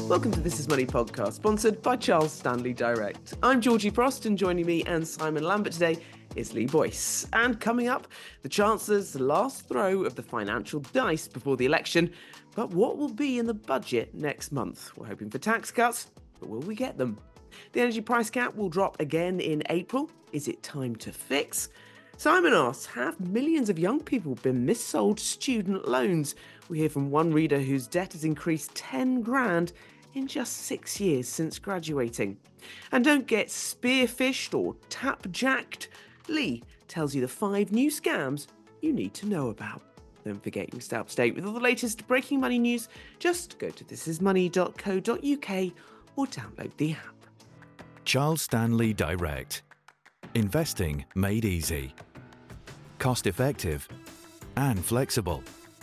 Welcome to This Is Money podcast, sponsored by Charles Stanley Direct. I'm Georgie Prost, and joining me and Simon Lambert today is Lee Boyce. And coming up, the Chancellor's last throw of the financial dice before the election. But what will be in the budget next month? We're hoping for tax cuts, but will we get them? The energy price cap will drop again in April. Is it time to fix? Simon asks, have millions of young people been missold student loans? We hear from one reader whose debt has increased 10 grand in just 6 years since graduating. And don't get spearfished or tap-jacked. Lee tells you the 5 new scams you need to know about. Don't forget you can stay up to date with all the latest breaking money news. Just go to thisismoney.co.uk or download the app. Charles Stanley Direct. Investing made easy. Cost effective and flexible.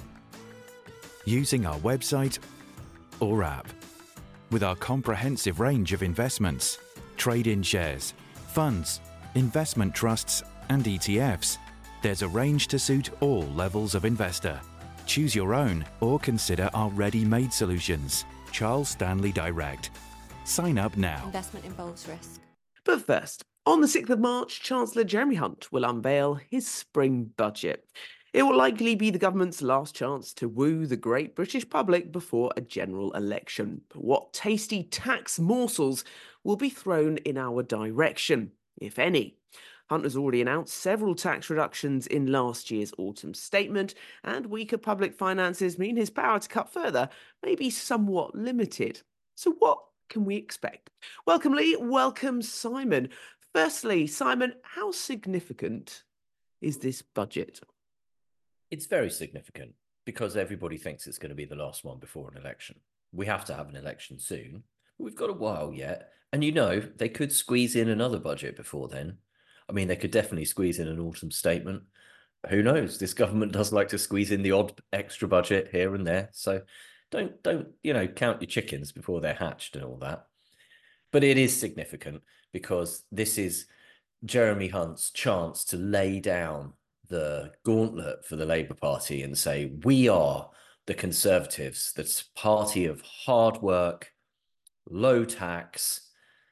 Using our website or app. With our comprehensive range of investments, trade-in shares, funds, investment trusts and ETFs, there's a range to suit all levels of investor. Choose your own or consider our ready-made solutions. Charles Stanley Direct. Sign up now. Investment involves risk. But first, on the 6th of March, Chancellor Jeremy Hunt will unveil his spring budget. It will likely be the government's last chance to woo the great British public before a general election. But what tasty tax morsels will be thrown in our direction, if any? Hunt has already announced several tax reductions in last year's autumn statement, and weaker public finances mean his power to cut further may be somewhat limited. So what can we expect? Welcome, Lee. Welcome, Simon. Firstly, Simon, how significant is this budget? It's very significant because everybody thinks it's going to be the last one before an election. We have to have an election soon. We've got a while yet. And they could squeeze in another budget before then. I mean, they could definitely squeeze in an autumn statement. Who knows? This government does like to squeeze in the odd extra budget here and there. So don't count your chickens before they're hatched and all that. But it is significant because this is Jeremy Hunt's chance to lay down the gauntlet for the Labour Party and say, we are the Conservatives, the party of hard work, low tax,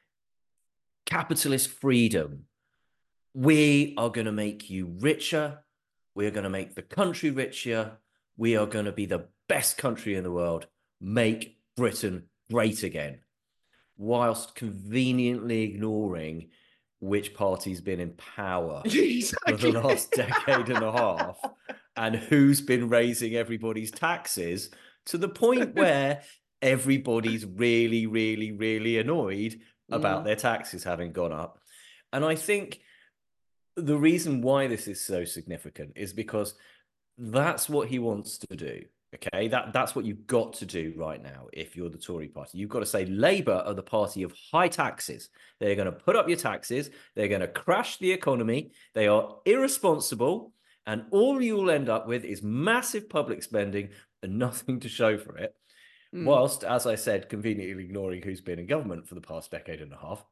capitalist freedom. We are going to make you richer. We are going to make the country richer. We are going to be the best country in the world. Make Britain great again, whilst conveniently ignoring which party's been in power Exactly. for the last decade and a half and who's been raising everybody's taxes to the point where everybody's really, really, really annoyed about their taxes having gone up. And I think the reason why this is so significant is because that's what he wants to do. Okay, that's what you've got to do right now if you're the Tory party. You've got to say Labour are the party of high taxes. They're going to put up your taxes. They're going to crash the economy. They are irresponsible. And all you'll end up with is massive public spending and nothing to show for it. Whilst, as I said, conveniently ignoring who's been in government for the past decade and a half,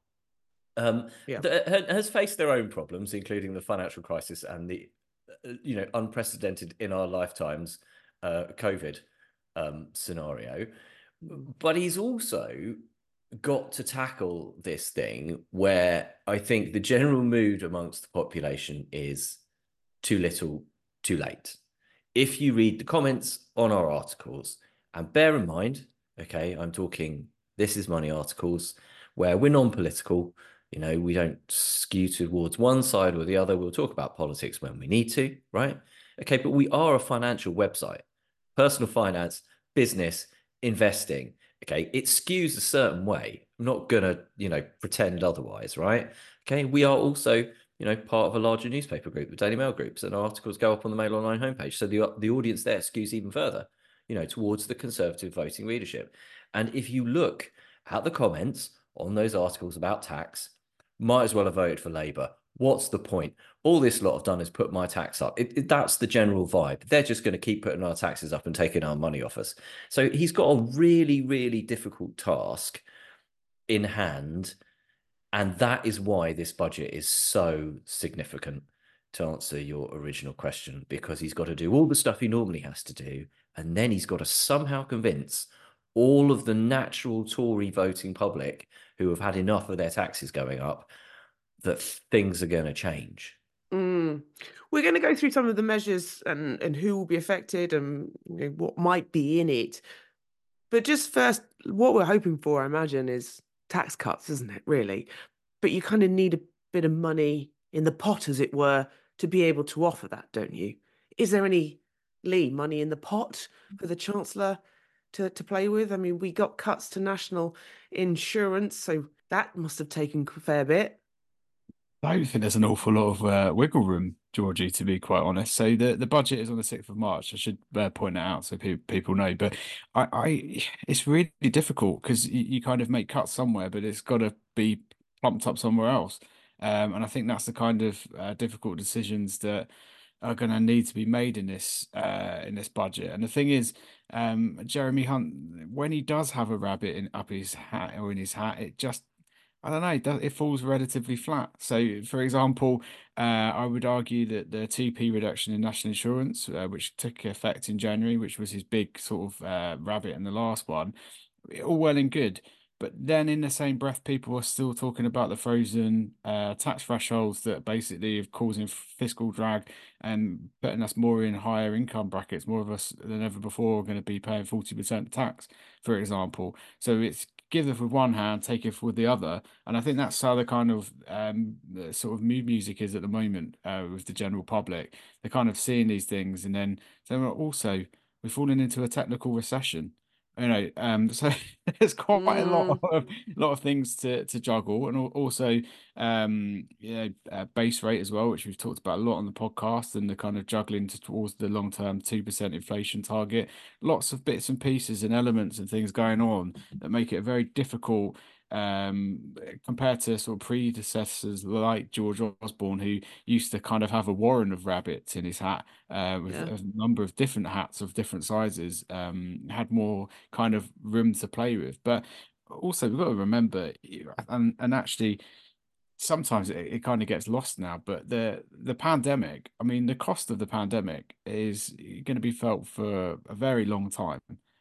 has faced their own problems, including the financial crisis and the unprecedented in our lifetimes COVID scenario. But he's also got to tackle this thing where I think the general mood amongst the population is too little, too late. If you read the comments on our articles, and bear in mind, okay, I'm talking This Is Money articles where we're non-political, we don't skew towards one side or the other. We'll talk about politics when we need to, right? Okay, but we are a financial website. Personal finance, business, investing. Okay, it skews a certain way. I'm not gonna, pretend otherwise, right? Okay, we are also, part of a larger newspaper group, the Daily Mail groups, and our articles go up on the Mail Online homepage. So the audience there skews even further, towards the Conservative voting readership. And if you look at the comments on those articles about tax, might as well have voted for Labour. What's the point? All this lot have done is put my tax up. That's the general vibe. They're just going to keep putting our taxes up and taking our money off us. So he's got a really, really difficult task in hand. And that is why this budget is so significant, to answer your original question, because he's got to do all the stuff he normally has to do. And then he's got to somehow convince all of the natural Tory voting public who have had enough of their taxes going up, that things are going to change. Mm. We're going to go through some of the measures and who will be affected and what might be in it. But just first, what we're hoping for, I imagine, is tax cuts, isn't it, really? But you kind of need a bit of money in the pot, as it were, to be able to offer that, don't you? Is there any, Lee, money in the pot for the Chancellor to play with? I mean, we got cuts to national insurance, so that must have taken a fair bit. I don't think there's an awful lot of wiggle room, Georgie, to be quite honest. So the budget is on the 6th of March. I should point that out so people know. But it's really difficult because you kind of make cuts somewhere, but it's got to be plumped up somewhere else. And I think that's the kind of difficult decisions that are going to need to be made in this budget. And the thing is, Jeremy Hunt, when he does have a rabbit up his hat or in his hat, it just I don't know. It falls relatively flat. So, for example, I would argue that the 2p reduction in national insurance, which took effect in January, which was his big sort of rabbit in the last one, all well and good. But then in the same breath, people are still talking about the frozen tax thresholds that basically are causing fiscal drag and putting us more in higher income brackets. More of us than ever before are going to be paying 40% tax, for example. So it's giveth with one hand, taketh with the other. And I think that's how the kind of the sort of mood music is at the moment with the general public. They're kind of seeing these things and then saying, well, also, we're falling into a technical recession. So there's quite Mm, a lot of things to juggle, and also base rate as well, which we've talked about a lot on the podcast, and the kind of juggling towards the long-term 2% inflation target. Lots of bits and pieces and elements and things going on that make it a very difficult compared to sort of predecessors like George Osborne, who used to kind of have a warren of rabbits in his hat with yeah. a number of different hats of different sizes, had more kind of room to play with. But also, we've got to remember, and actually, sometimes it kind of gets lost now, but the pandemic, I mean, the cost of the pandemic is going to be felt for a very long time.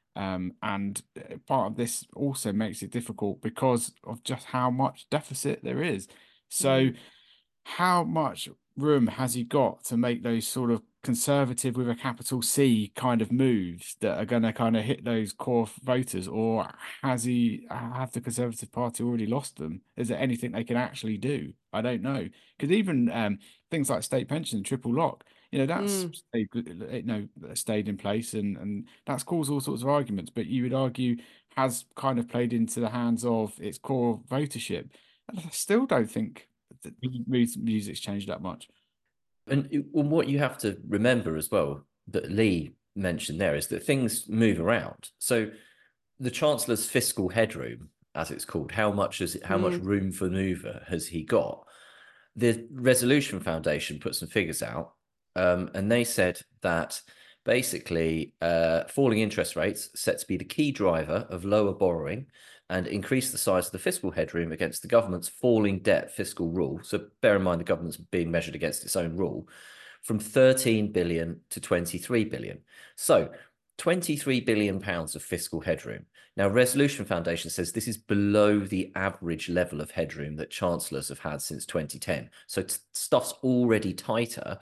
And part of this also makes it difficult because of just how much deficit there is. So, Mm, how much room has he got to make those sort of conservative with a capital C kind of moves that are going to kind of hit those core voters, or have the Conservative Party already lost them? Is there anything they can actually do? I don't know, because even things like state pension, triple lock, that's mm. stayed in place, and that's caused all sorts of arguments. But you would argue has kind of played into the hands of its core votership. And I still don't think the music's changed that much. And what you have to remember as well, that Lee mentioned there, is that things move around. So the Chancellor's fiscal headroom, as it's called, how much Mm, room for maneuver has he got? The Resolution Foundation put some figures out, and they said that basically falling interest rates set to be the key driver of lower borrowing and increase the size of the fiscal headroom against the government's falling debt fiscal rule. So bear in mind the government's being measured against its own rule, from 13 billion to 23 billion. So 23 billion pounds of fiscal headroom. Now, Resolution Foundation says this is below the average level of headroom that chancellors have had since 2010. So stuff's already tighter.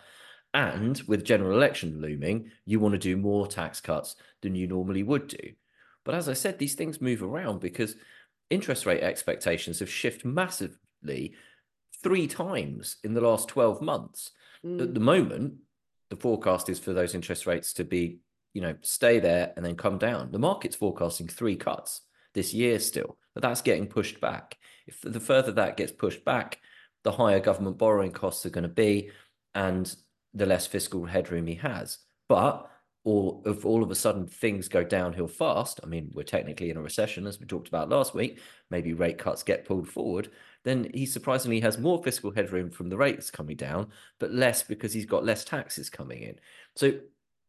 And with general election looming, you want to do more tax cuts than you normally would do. But as I said, these things move around because interest rate expectations have shifted massively 3 times in the last 12 months. At mm. the moment, the forecast is for those interest rates to be, stay there and then come down. The market's forecasting 3 cuts this year still, but that's getting pushed back. If the further that gets pushed back, the higher government borrowing costs are going to be, and the less fiscal headroom he has. But or if all of a sudden things go downhill fast, I mean, we're technically in a recession, as we talked about last week, maybe rate cuts get pulled forward, then he surprisingly has more fiscal headroom from the rates coming down, but less because he's got less taxes coming in. So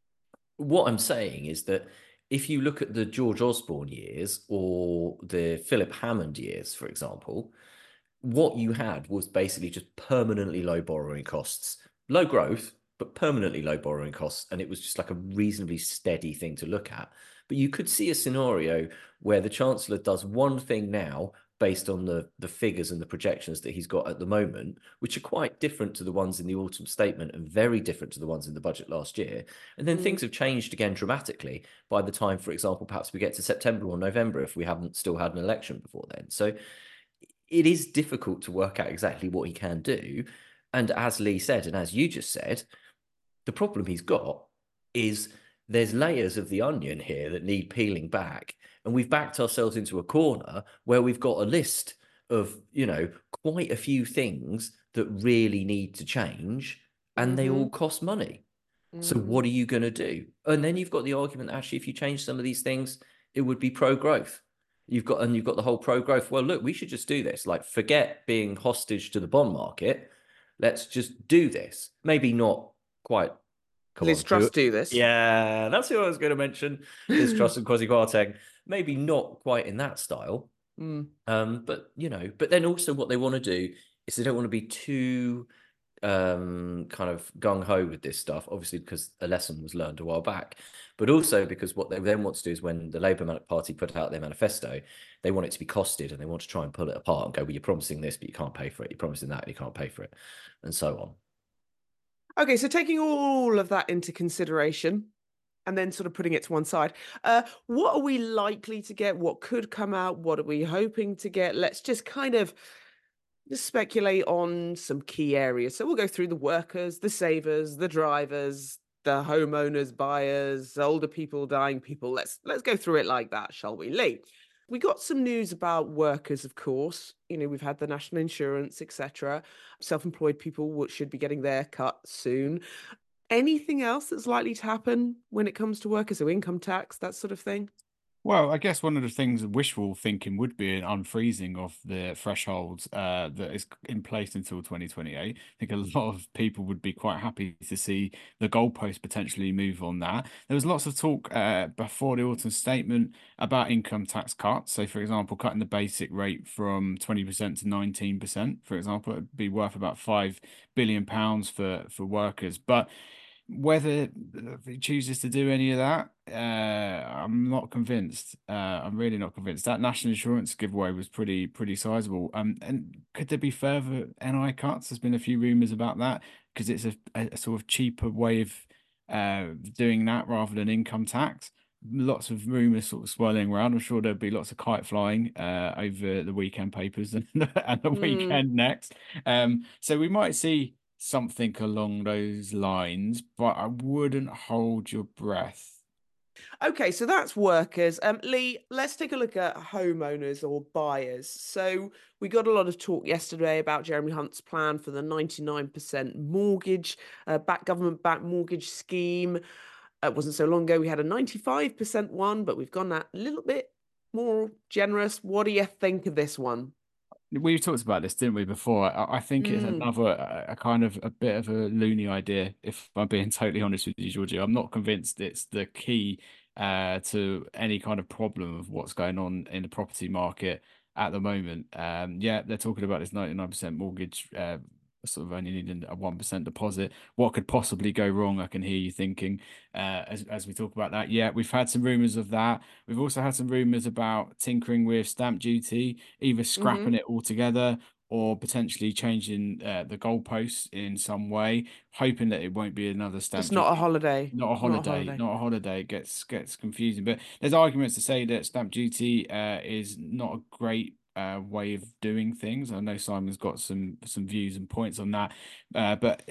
what I'm saying is that if you look at the George Osborne years or the Philip Hammond years, for example, what you had was basically just permanently low borrowing costs, low growth, but permanently low borrowing costs. And it was just like a reasonably steady thing to look at. But you could see a scenario where the Chancellor does one thing now based on the figures and the projections that he's got at the moment, which are quite different to the ones in the autumn statement and very different to the ones in the budget last year. And then things have changed again dramatically by the time, for example, perhaps we get to September or November if we haven't still had an election before then. So it is difficult to work out exactly what he can do. And as Lee said, and as you just said, the problem he's got is there's layers of the onion here that need peeling back. And we've backed ourselves into a corner where we've got a list of, quite a few things that really need to change, and they all cost money. So what are you going to do? And then you've got the argument, actually, if you change some of these things, it would be pro-growth. You've got the whole pro-growth. Well, look, we should just do this. Like, forget being hostage to the bond market. Let's just do this. Maybe not quite. Liz Truss do this. Yeah, that's who I was going to mention. Liz Truss and Kwasi Kwarteng. Maybe not quite in that style. But then also what they want to do is they don't want to be too kind of gung-ho with this stuff, obviously because a lesson was learned a while back, but also because what they then want to do is when the Labour Party put out their manifesto, they want it to be costed and they want to try and pull it apart and go, well, you're promising this, but you can't pay for it. You're promising that, and you can't pay for it, and so on. Okay, so taking all of that into consideration and then sort of putting it to one side, what are we likely to get? What could come out? What are we hoping to get? Let's just kind of just speculate on some key areas. So we'll go through the workers, the savers, the drivers, the homeowners, buyers, older people, dying people. Let's go through it like that, shall we, Lee? We got some news about workers, of course. We've had the national insurance, etc. Self-employed people should be getting their cut soon. Anything else that's likely to happen when it comes to workers, so income tax, that sort of thing? Well, I guess one of the things wishful thinking would be an unfreezing of the thresholds that is in place until 2028. I think a lot of people would be quite happy to see the goalpost potentially move on that. There was lots of talk before the autumn statement about income tax cuts. So, for example, cutting the basic rate from 20% to 19%, for example, it would be worth about £5 billion for workers. But whether he chooses to do any of that, I'm not convinced. I'm really not convinced. That national insurance giveaway was pretty sizable. And could there be further NI cuts? There's been a few rumours about that because it's a sort of cheaper way of doing that rather than income tax. Lots of rumours sort of swirling around. I'm sure there'll be lots of kite flying over the weekend papers and the weekend next. So we might see something along those lines, but I wouldn't hold your breath. Okay, so that's workers. Lee, let's take a look at homeowners or buyers. So we got a lot of talk yesterday about Jeremy Hunt's plan for the 99% mortgage, government-backed mortgage scheme. It wasn't so long ago we had a 95% one, but we've gone that a little bit more generous. What do you think of this one? We've talked about this, didn't we, before? I think it's another a kind of a bit of a loony idea, if I'm being totally honest with you, Georgie. I'm not convinced it's the key to any kind of problem of what's going on in the property market at the moment. Yeah, they're talking about this 99% mortgage, sort of only needing a 1% deposit. What could possibly go wrong? I can hear you thinking as we talk about that. Yeah, we've had some rumours of that. We've also had some rumours about tinkering with stamp duty, either scrapping it altogether or potentially changing the goalposts in some way, hoping that it won't be another stamp It's not a holiday. Not a holiday. Not a holiday. It gets confusing. But there's arguments to say that stamp duty is not a great way of doing things. I know Simon's got some views and points on that. But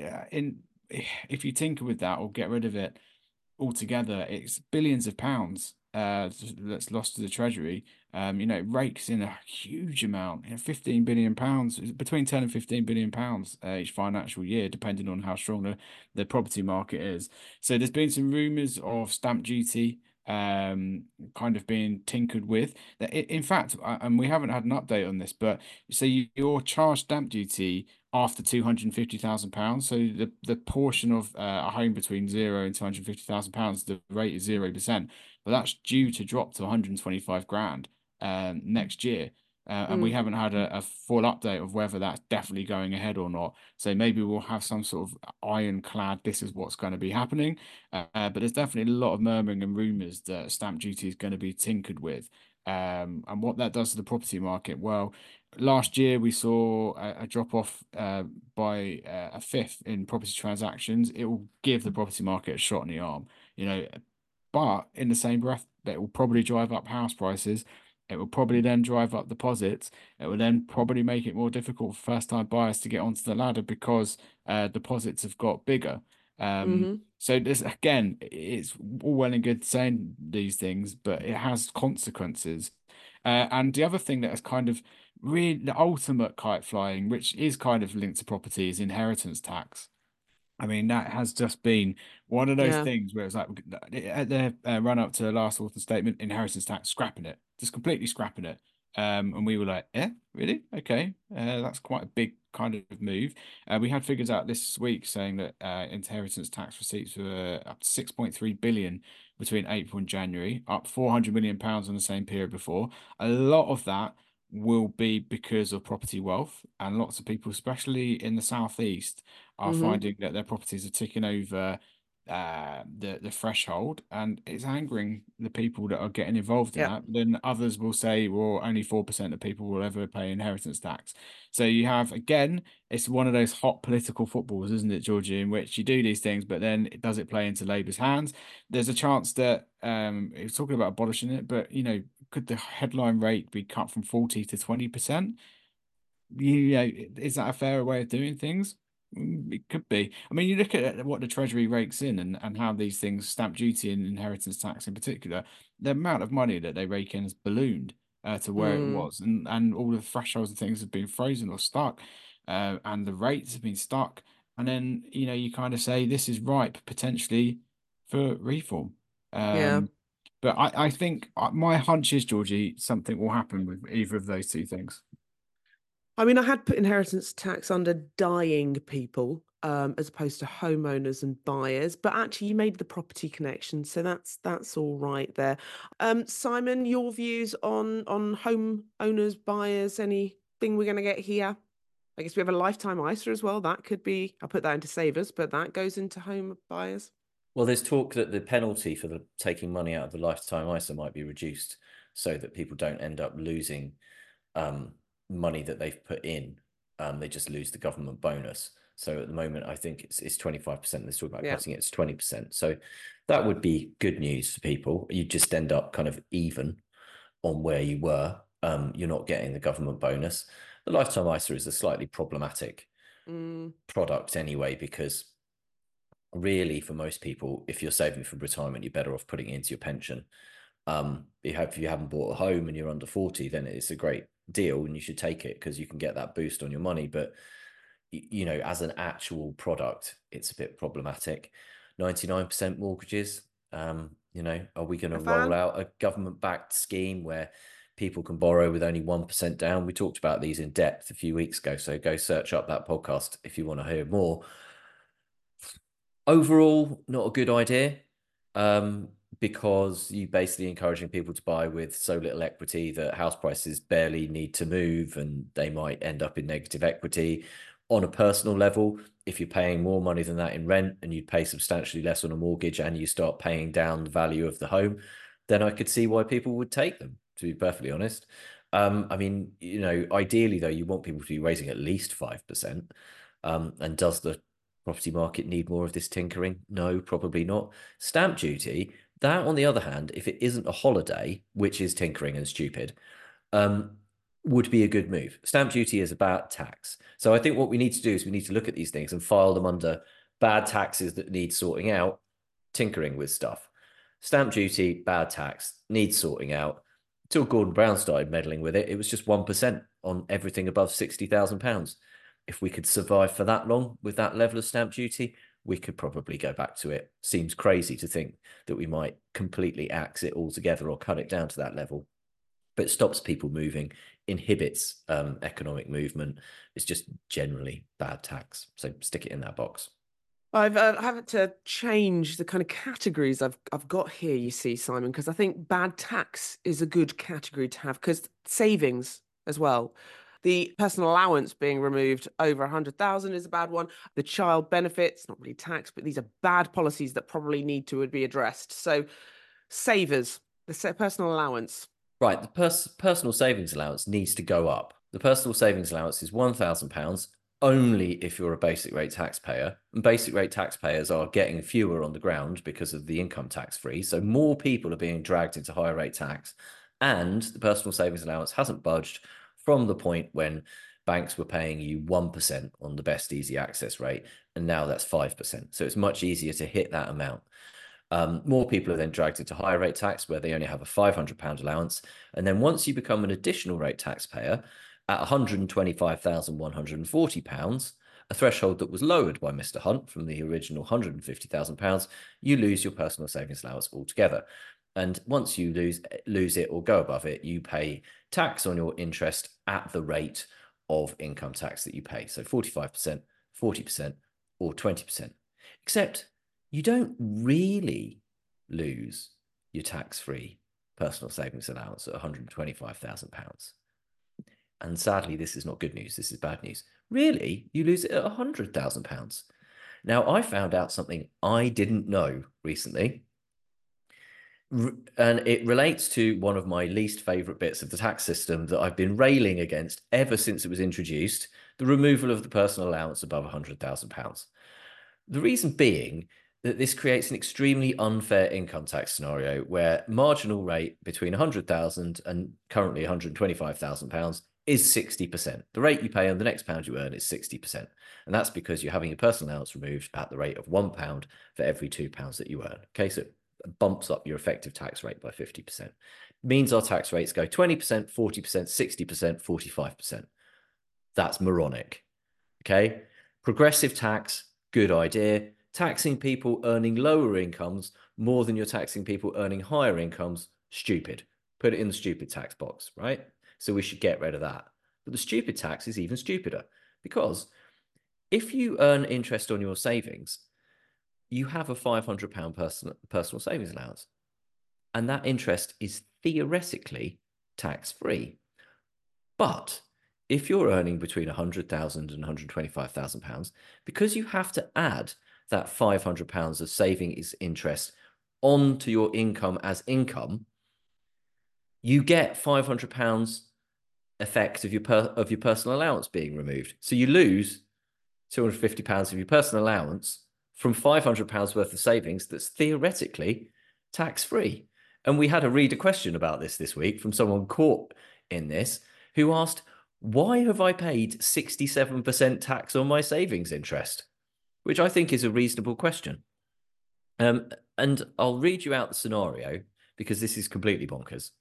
if you tinker with that or get rid of it altogether, it's billions of pounds that's lost to the Treasury. It rakes in a huge amount, £15 billion, between 10 and £15 billion each financial year, depending on how strong the property market is. So there's been some rumours of stamp duty kind of being tinkered with. In fact, and we haven't had an update on this, but so you're charged stamp duty after £250,000. So the portion of a home between £0 and £250,000, the rate is 0%, but that's due to drop to 125 grand next year. And we haven't had a full update of whether that's definitely going ahead or not. So maybe we'll have some sort of ironclad, this is what's going to be happening. But there's definitely a lot of murmuring and rumours that stamp duty is going to be tinkered with. And what that does to the property market, well, last year we saw a drop off by a fifth in property transactions. It will give the property market a shot in the arm, but in the same breath, it will probably drive up house prices. It will probably then drive up deposits. It will then probably make it more difficult for first-time buyers to get onto the ladder because deposits have got bigger. So this again, it's all well and good saying these things, but it has consequences. And the other thing that is kind of really the ultimate kite flying, which is kind of linked to property, is inheritance tax. I mean, that has just been one of those Yeah. things where it's like at the run up to the last author statement, inheritance tax, scrapping it, just completely scrapping it. And we were like, yeah, really? Okay. That's quite a big kind of move. We had figures out this week saying that inheritance tax receipts were up to 6.3 billion between April and January, up 400 million pounds on the same period before. A lot of that will be because of property wealth, and lots of people, especially in the southeast, are finding that their properties are ticking over the threshold, and it's angering the people that are getting involved in Yeah. that. But then others will say, well, only 4% of people will ever pay inheritance tax. So you have, again, it's one of those hot political footballs, isn't it, Georgie, in which you do these things, but then does it play into Labour's hands? There's a chance that it's talking about abolishing it, but could the headline rate be cut from 40 to 20%? Is that a fair way of doing things? It could be. I mean, you look at what the Treasury rakes in and how these things, stamp duty and inheritance tax in particular, the amount of money that they rake in has ballooned to where it was, and all the thresholds and things have been frozen or stuck, and the rates have been stuck. And then you kind of say this is ripe potentially for reform. Yeah. But I think my hunch is, Georgie, something will happen with either of those two things. I mean, I had put inheritance tax under dying people, as opposed to homeowners and buyers, but actually you made the property connection, so that's all right there. Simon, your views on homeowners, buyers, anything we're going to get here? I guess we have a lifetime ISA as well. That could be, I'll put that into savers, but that goes into home buyers. Well, there's talk that the penalty for taking money out of the lifetime ISA might be reduced so that people don't end up losing money that they've put in. They just lose the government bonus. So at the moment, I think it's 25%. Let's talk about cutting it to 20%. So that would be good news for people. You just end up kind of even on where you were. You're not getting the government bonus. The lifetime ISA is a slightly problematic product anyway, because really for most people, if you're saving for retirement, you're better off putting it into your pension. If you haven't bought a home and you're under 40, then it's a great deal and you should take it because you can get that boost on your money. But as an actual product, it's a bit problematic. 99% mortgages. Are we going to roll out a government-backed scheme where people can borrow with only 1% down? We talked about these in depth a few weeks ago, so go search up that podcast if you want to hear more. Overall, not a good idea, because you're basically encouraging people to buy with so little equity that house prices barely need to move and they might end up in negative equity. On a personal level, if you're paying more money than that in rent and you pay substantially less on a mortgage and you start paying down the value of the home, then I could see why people would take them, to be perfectly honest. I mean, ideally, though, you want people to be raising at least 5%. And does the property market need more of this tinkering? No, probably not. Stamp duty, that on the other hand, if it isn't a holiday, which is tinkering and stupid, would be a good move. Stamp duty is about tax. So I think what we need to do is we need to look at these things and file them under bad taxes that need sorting out, tinkering with stuff. Stamp duty, bad tax, needs sorting out. Until Gordon Brown started meddling with it, it was just 1% on everything above £60,000. If we could survive for that long with that level of stamp duty, we could probably go back to it. Seems crazy to think that we might completely axe it altogether or cut it down to that level. But it stops people moving, inhibits economic movement. It's just generally bad tax. So stick it in that box. I've had to change the kind of categories I've got here, you see, Simon, because I think bad tax is a good category to have, because savings as well. The personal allowance being removed over 100,000 is a bad one. The child benefits, not really tax, but these are bad policies that probably need to be addressed. So savers, the personal allowance. Right, the personal savings allowance needs to go up. The personal savings allowance is £1,000 only if you're a basic rate taxpayer. And basic rate taxpayers are getting fewer on the ground because of the income tax free. So more people are being dragged into higher rate tax. And the personal savings allowance hasn't budged from the point when banks were paying you 1% on the best easy access rate. And now that's 5%. So it's much easier to hit that amount. More people are then dragged into higher rate tax where they only have a £500 allowance. And then once you become an additional rate taxpayer at £125,140, a threshold that was lowered by Mr. Hunt from the original £150,000, you lose your personal savings allowance altogether. And once you lose it or go above it, you pay tax on your interest at the rate of income tax that you pay. So 45%, 40%, or 20%. Except you don't really lose your tax-free personal savings allowance at £125,000. And sadly, this is not good news. This is bad news. Really, you lose it at £100,000. Now, I found out something I didn't know recently. And it relates to one of my least favorite bits of the tax system that I've been railing against ever since it was introduced, the removal of the personal allowance above £100,000. The reason being that this creates an extremely unfair income tax scenario where marginal rate between 100,000 and currently 125,000 pounds is 60%. The rate you pay on the next pound you earn is 60%. And that's because you're having your personal allowance removed at the rate of £1 for every £2 that you earn. Okay, so it bumps up your effective tax rate by 50%. It means our tax rates go 20%, 40%, 60%, 45%. That's moronic. Okay, progressive tax, good idea. Taxing people earning lower incomes more than you're taxing people earning higher incomes, stupid. Put it in the stupid tax box, right? So we should get rid of that. But the stupid tax is even stupider because if you earn interest on your savings, you have a £500 personal savings allowance. And that interest is theoretically tax-free. But if you're earning between £100,000 and £125,000, because you have to add that £500 of savings interest onto your income as income, you get £500 effect of your personal allowance being removed. So you lose £250 of your personal allowance from £500 worth of savings that's theoretically tax-free. And we had a reader question about this week from someone caught in this who asked, why have I paid 67% tax on my savings interest? Which I think is a reasonable question. And I'll read you out the scenario because this is completely bonkers.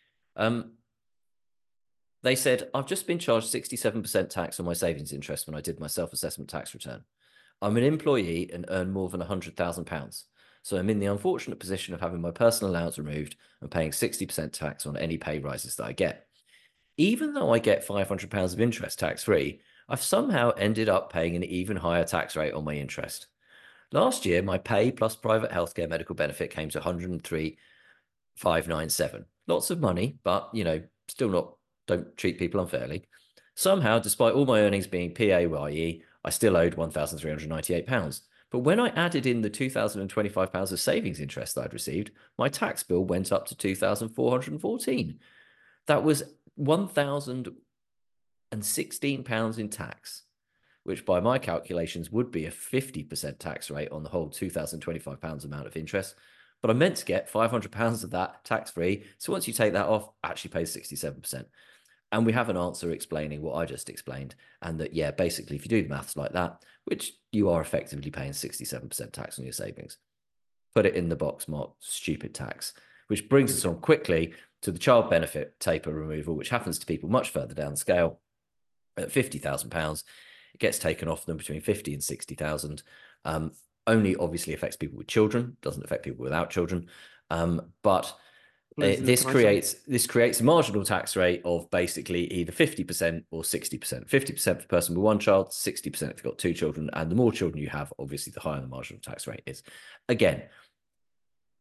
They said, I've just been charged 67% tax on my savings interest when I did my self-assessment tax return. I'm an employee and earn more than £100,000. So I'm in the unfortunate position of having my personal allowance removed and paying 60% tax on any pay rises that I get. Even though I get £500 of interest tax-free, I've somehow ended up paying an even higher tax rate on my interest. Last year, my pay plus private healthcare medical benefit came to 103,597. Lots of money, but, still not, don't treat people unfairly. Somehow, despite all my earnings being PAYE, I still owed £1,398. But when I added in the £2,025 of savings interest that I'd received, my tax bill went up to £2,414. That was £1,016 in tax, which by my calculations would be a 50% tax rate on the whole £2,025 amount of interest. But I meant to get £500 of that tax-free. So once you take that off, actually pays 67%. And we have an answer explaining what I just explained. And that, yeah, basically, if you do the maths like that, which you are effectively paying 67% tax on your savings, put it in the box marked stupid tax, which brings us on quickly to the child benefit taper removal, which happens to people much further down the scale. At £50,000, it gets taken off them between 50 and 60,000. Only obviously affects people with children, doesn't affect people without children. But this creates a marginal tax rate of basically either 50% or 60%. 50% for the person with one child, 60% if you've got two children, and the more children you have, obviously the higher the marginal tax rate is. Again,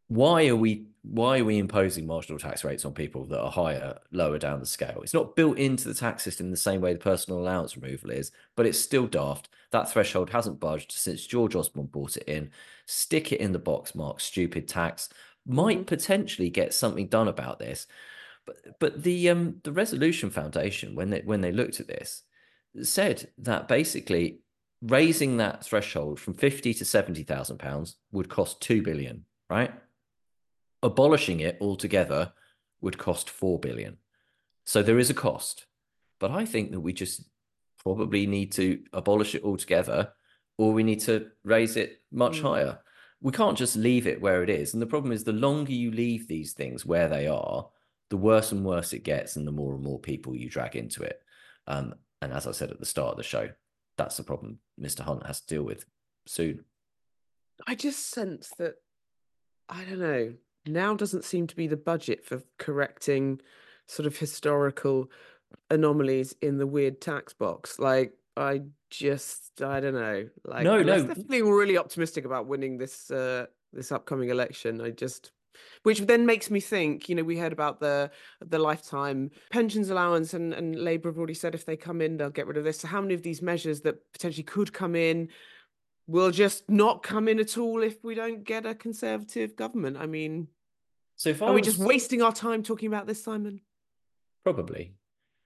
why are we imposing marginal tax rates on people that are higher, lower down the scale? It's not built into the tax system in the same way the personal allowance removal is, but it's still daft. That threshold hasn't budged since George Osborne brought it in. Stick it in the box marked stupid tax. Might potentially get something done about this. But the Resolution Foundation, when they looked at this, said that basically raising that threshold from 50 to 70,000 pounds would cost 2 billion, right? Abolishing it altogether would cost 4 billion. So there is a cost. But I think that we just probably need to abolish it altogether, or we need to raise it much higher. We can't just leave it where it is. And the problem is, the longer you leave these things where they are, the worse and worse it gets, and the more and more people you drag into it. And as I said at the start of the show, that's the problem Mr. Hunt has to deal with soon. I just sense that, I don't know, now doesn't seem to be the budget for correcting sort of historical anomalies in the weird tax box. Like, I don't know. Like, No, let's no. definitely really optimistic about winning this this upcoming election. Which then makes me think, we heard about the lifetime pensions allowance, and Labour have already said if they come in, they'll get rid of this. So how many of these measures that potentially could come in will just not come in at all if we don't get a Conservative government? I mean, So if are we just wasting our time talking about this, Simon? Probably.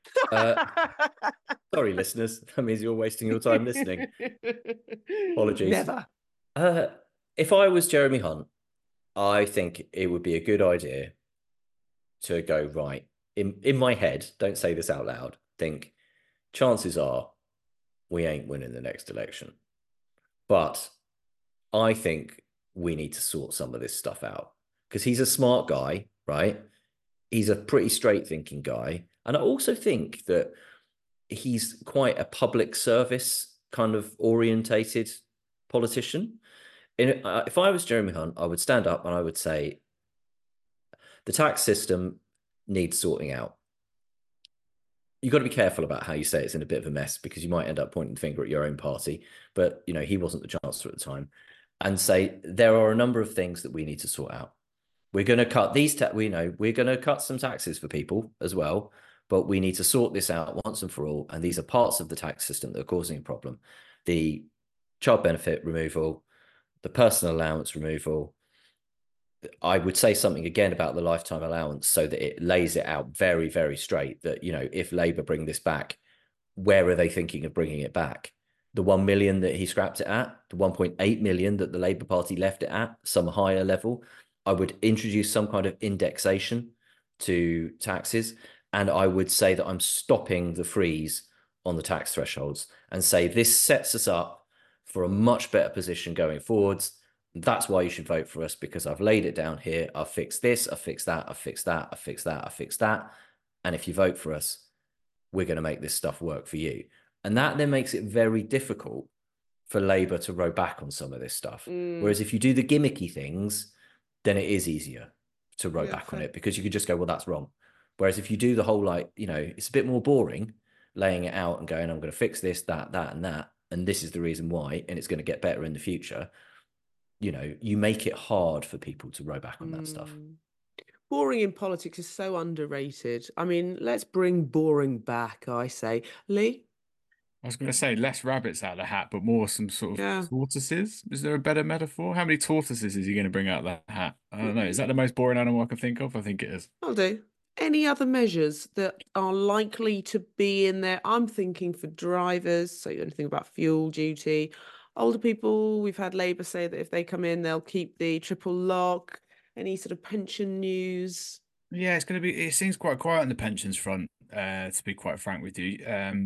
Sorry, listeners. That means you're wasting your time listening. Apologies. Never. If I was Jeremy Hunt, I think it would be a good idea to go, right, in my head, don't say this out loud, think, chances are we ain't winning the next election. But I think we need to sort some of this stuff out, because he's a smart guy, right? He's a pretty straight thinking guy. And I also think that he's quite a public service kind of orientated politician. If I was Jeremy Hunt, I would stand up and I would say, the tax system needs sorting out. You've got to be careful about how you say it's in a bit of a mess, because you might end up pointing the finger at your own party. But, he wasn't the chancellor at the time. And say, there are a number of things that we need to sort out. We're going to cut we're going to cut some taxes for people as well, but we need to sort this out once and for all. And these are parts of the tax system that are causing a problem. The child benefit removal, the personal allowance removal. I would say something again about the lifetime allowance, so that it lays it out very, very straight that, if Labour bring this back, where are they thinking of bringing it back? The 1 million that he scrapped it at, the 1.8 million that the Labour Party left it at, some higher level. I would introduce some kind of indexation to taxes. And I would say that I'm stopping the freeze on the tax thresholds, and say this sets us up for a much better position going forwards. That's why you should vote for us, because I've laid it down here. I've fixed this, I've fixed that, I've fixed that, I've fixed that, I've fixed that. And if you vote for us, we're going to make this stuff work for you. And that then makes it very difficult for Labour to row back on some of this stuff. Whereas if you do the gimmicky things, then it is easier to row back on it, because you could just go, well, that's wrong. Whereas if you do the whole, it's a bit more boring, laying it out and going, I'm going to fix this, that, and that, and this is the reason why, and it's going to get better in the future. You make it hard for people to row back on that stuff. Boring in politics is so underrated. I mean, let's bring boring back, I say. Lee? I was going to say less rabbits out of the hat, but more some sort of tortoises. Is there a better metaphor? How many tortoises is he going to bring out of that hat? I don't know. Is that the most boring animal I can think of? I think it is. I'll do. Any other measures that are likely to be in there? I'm thinking for drivers, so anything about fuel duty. Older people, we've had Labour say that if they come in, they'll keep the triple lock. Any sort of pension news? Yeah, it seems quite quiet on the pensions front, to be quite frank with you.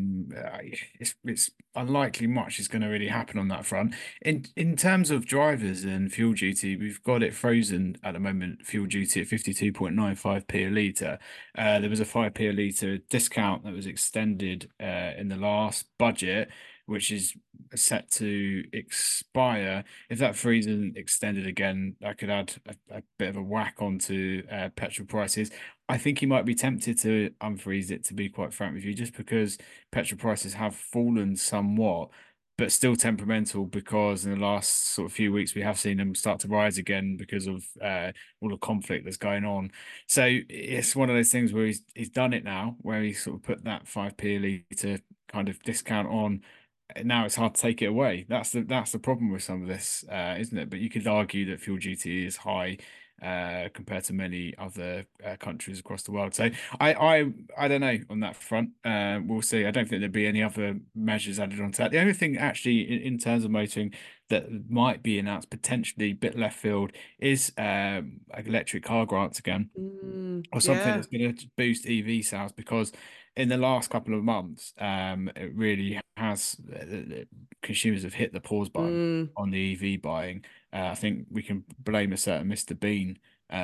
It's unlikely much is going to really happen on that front. In terms of drivers and fuel duty, we've got it frozen at the moment, fuel duty at 52.95p a litre. There was a 5p a litre discount that was extended in the last budget, which is set to expire. If that freeze isn't extended again, that could add a bit of a whack onto petrol prices. I think he might be tempted to unfreeze it, to be quite frank with you, just because petrol prices have fallen somewhat. but still temperamental, because in the last sort of few weeks we have seen them start to rise again because of all the conflict that's going on. So it's one of those things where he's done it now, where he sort of put that 5p a litre kind of discount on. Now it's hard to take it away. That's the problem with some of this, isn't it? But you could argue that fuel duty is high compared to many other countries across the world. So I don't know on that front. We'll see. I don't think there'd be any other measures added onto that. The only thing actually in terms of motoring that might be announced, potentially a bit left field, is like electric car grants again, or something Yeah. that's going to boost EV sales, because in the last couple of months, it really has, consumers have hit the pause button on the EV buying. I think we can blame a certain Mr. Bean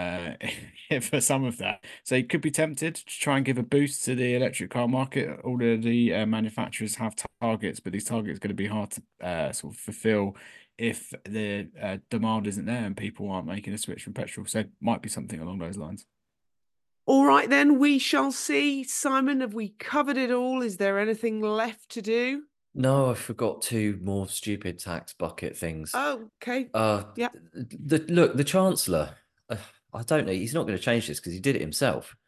for some of that. So you could be tempted to try and give a boost to the electric car market. All of the manufacturers have targets, but these targets are going to be hard to sort of fulfill if the demand isn't there and people aren't making a switch from petrol. So it might be something along those lines. All right, then, we shall see. Simon, have we covered it all? Is there anything left to do? No, I forgot two more stupid tax bucket things. Oh, okay. Yeah. The Chancellor, I don't know, he's not going to change this because he did it himself.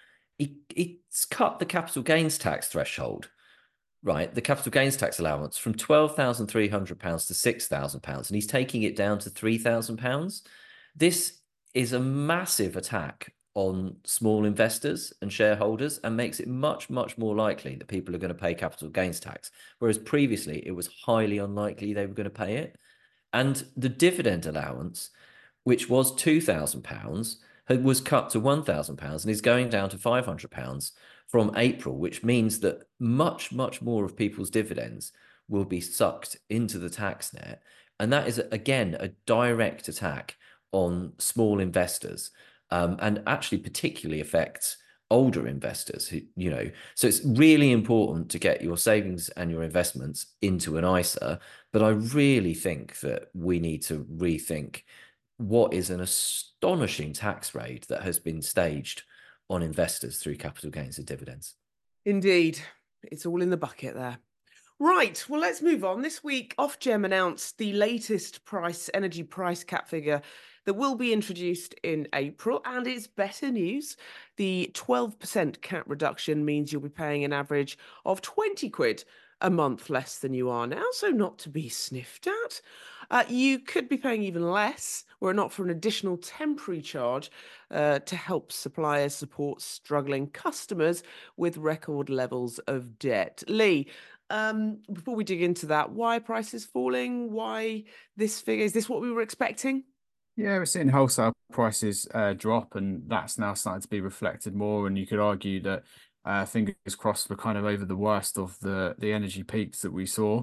He's cut the capital gains tax threshold, right? The capital gains tax allowance from £12,300 to £6,000, and he's taking it down to £3,000. This is a massive attack on small investors and shareholders, and makes it much, much more likely that people are going to pay capital gains tax, whereas previously it was highly unlikely they were going to pay it. And the dividend allowance, which was £2,000, was cut to £1,000 and is going down to £500 from April, which means that much, much more of people's dividends will be sucked into the tax net. And that is, again, a direct attack on small investors, and actually particularly affects older investors who, so it's really important to get your savings and your investments into an ISA. But I really think that we need to rethink what is an astonishing tax raid that has been staged on investors through capital gains and dividends. Indeed. It's all in the bucket there. Right, well, let's move on. This week, Ofgem announced the latest energy price cap figure that will be introduced in April, and it's better news. The 12% cap reduction means you'll be paying an average of 20 quid a month less than you are now, so not to be sniffed at. You could be paying even less were it not for an additional temporary charge to help suppliers support struggling customers with record levels of debt. Lee, before we dig into that, why are prices falling? Why this figure? Is this what we were expecting? Yeah, we're seeing wholesale prices drop, and that's now starting to be reflected more. And you could argue that fingers crossed, we're kind of over the worst of the energy peaks that we saw.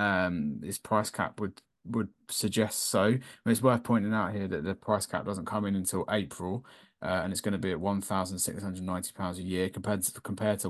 This price cap would suggest so. But it's worth pointing out here that the price cap doesn't come in until April, and it's going to be at £1,690 a year compared to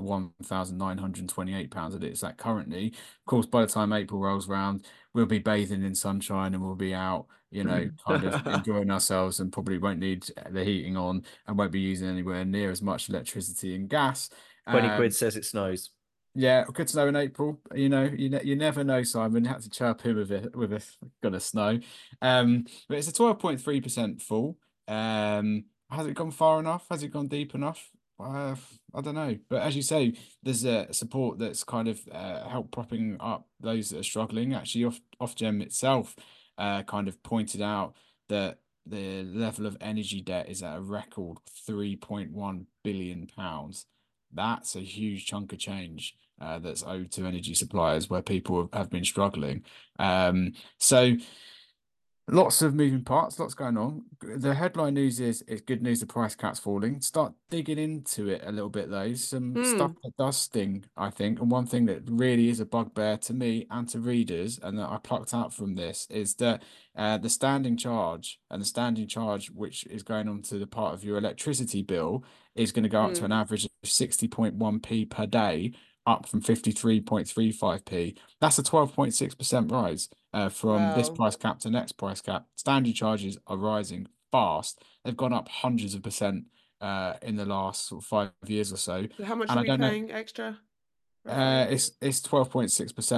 £1,928 that it's at currently. Of course, by the time April rolls around, we'll be bathing in sunshine and we'll be out, kind of enjoying ourselves, and probably won't need the heating on and won't be using anywhere near as much electricity and gas. 20 quid says it snows. Yeah, good to know in April. You never know, Simon. You had to chirp him with a gonna snow. But it's a 12.3% fall. Has it gone far enough? Has it gone deep enough? I don't know. But as you say, there's a support that's kind of helped propping up those that are struggling. Actually, Ofgem itself kind of pointed out that the level of energy debt is at a record £3.1 billion. That's a huge chunk of change that's owed to energy suppliers where people have been struggling. So lots of moving parts, lots going on. The headline news is it's good news the price cap's falling. Start digging into it a little bit though. Some stuff that does sting, I think. And one thing that really is a bugbear to me and to readers, and that I plucked out from this, is that the standing charge which is going on to the part of your electricity bill is going to go up to an average of 60.1p per day, up from 53.35p. That's a 12.6% rise from this price cap to next price cap. Standing charges are rising fast. They've gone up hundreds of percent in the last sort of 5 years or so. So how much And are I we don't know, paying extra? it's 12.6%.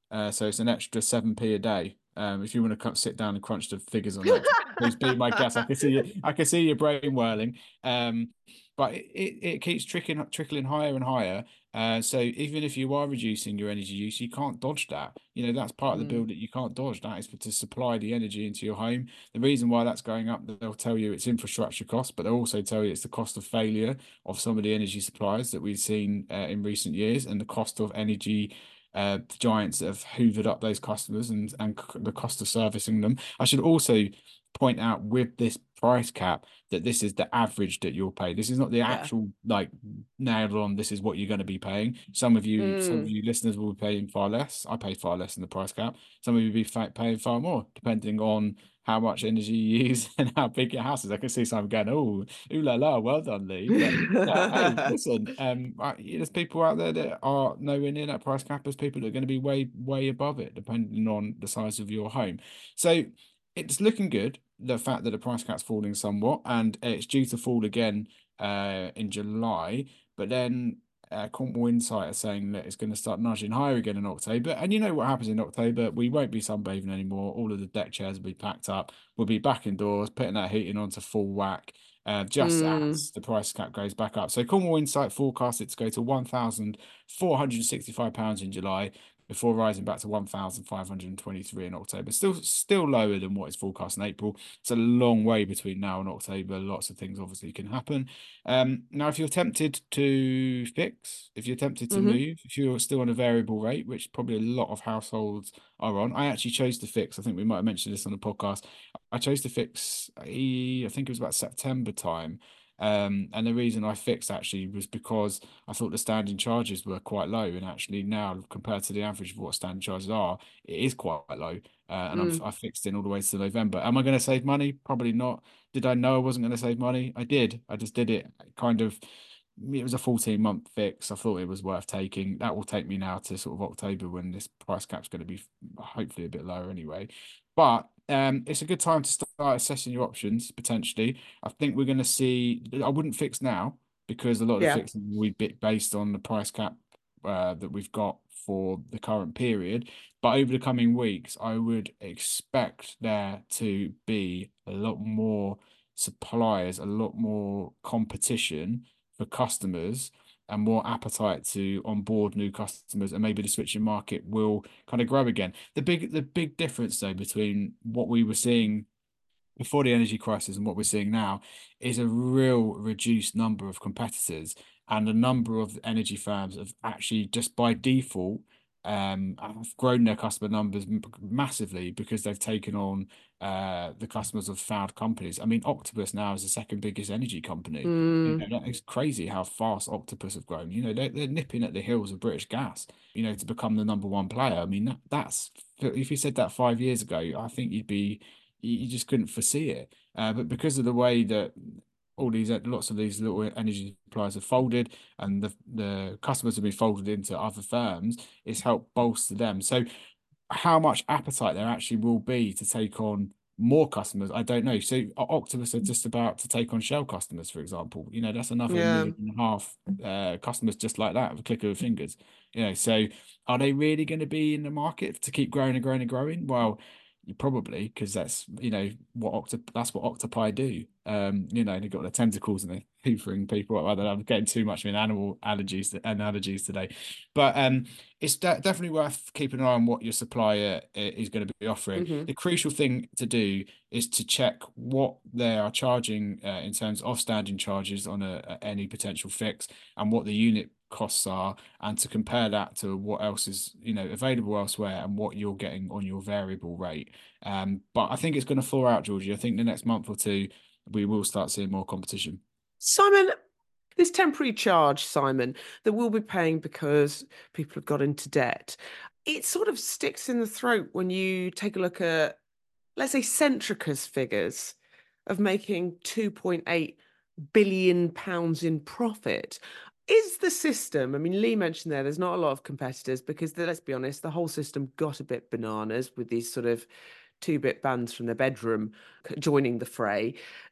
So it's an extra 7p a day. If you want to sit down and crunch the figures on that, please be my guest. I can see your brain whirling. But it keeps trickling higher and higher. So even if you are reducing your energy use, you can't dodge that. That's part of the bill that you can't dodge. That is to supply the energy into your home. The reason why that's going up, they'll tell you it's infrastructure cost, but they'll also tell you it's the cost of failure of some of the energy suppliers that we've seen in recent years, and the cost of energy giants that have hoovered up those customers, and the cost of servicing them. I should also point out with this price cap that this is the average that you'll pay. This is not the actual like nailed on. This is what you're going to be paying. Some of you listeners will be paying far less. I pay far less than the price cap. Some of you will be paying far more, depending on how much energy you use and how big your house is. I can see some going, "Oh, ooh la la, well done, Lee." But hey, listen, there's people out there that are nowhere near that price cap. There's people that are going to be way above it, depending on the size of your home. So it's looking good, the fact that the price cap's falling somewhat, and it's due to fall again in July. But then Cornwall Insight are saying that it's going to start nudging higher again in October. And you know what happens in October? We won't be sunbathing anymore. All of the deck chairs will be packed up. We'll be back indoors, putting that heating on to full whack. Just as the price cap goes back up. So Cornwall Insight forecast it to go to £1,465 in July, before rising back to 1,523 in October. Still lower than what is forecast in April. It's a long way between now and October. Lots of things obviously can happen. Now, if you're tempted to fix, if you're tempted to move, if you're still on a variable rate, which probably a lot of households are on, I actually chose to fix. I think we might have mentioned this on the podcast. I chose to fix, I think it was about September time. And the reason I fixed actually was because I thought the standing charges were quite low, and actually now compared to the average of what standing charges are, it is quite low. And I fixed in all the way to November. Am I going to save money? Probably not. Did I know I wasn't going to save money? I did. I just did it kind of. It was a 14-month fix. I thought it was worth taking. That will take me now to sort of October, when this price cap's going to be hopefully a bit lower anyway. But it's a good time to start assessing your options potentially. I think we're going to see. I wouldn't fix now, because a lot of the fixing will be based on the price cap that we've got for the current period. But over the coming weeks, I would expect there to be a lot more suppliers, a lot more competition for customers, and more appetite to onboard new customers, and maybe the switching market will kind of grow again. The big difference though between what we were seeing before the energy crisis and what we're seeing now is a real reduced number of competitors, and a number of energy firms have actually just by default have grown their customer numbers massively, because they've taken on the customers of found companies. I mean, Octopus now is the second biggest energy company. It's crazy how fast Octopus have grown. They're nipping at the heels of British Gas, to become the number one player. I mean, that's if you said that 5 years ago, I think you just couldn't foresee it. But because of the way that lots of these little energy suppliers have folded, and the customers have been folded into other firms, it's helped bolster them. So how much appetite there actually will be to take on more customers, I don't know. So Octopus are just about to take on Shell customers, for example. That's another 1.5 million customers just like that, with a click of the fingers. So are they really going to be in the market to keep growing and growing and growing? Well, probably, because that's that's what octopi do. They've got the tentacles and they're hoovering people up. I don't know, I'm getting too much of an animal analogies today, but it's definitely worth keeping an eye on what your supplier is going to be offering. The crucial thing to do is to check what they are charging in terms of standing charges on any potential fix, and what the unit costs are, and to compare that to what else is available elsewhere, and what you're getting on your variable rate. But I think it's going to fall out, Georgie. I think the next month or two we will start seeing more competition. Simon, this temporary charge, Simon, that we'll be paying because people have got into debt, it sort of sticks in the throat when you take a look at, let's say, Centrica's figures of making £2.8 billion in profit. Is the system, I mean, Lee mentioned there's not a lot of competitors, because let's be honest, the whole system got a bit bananas with these sort of 2-bit bands from their bedroom joining the fray.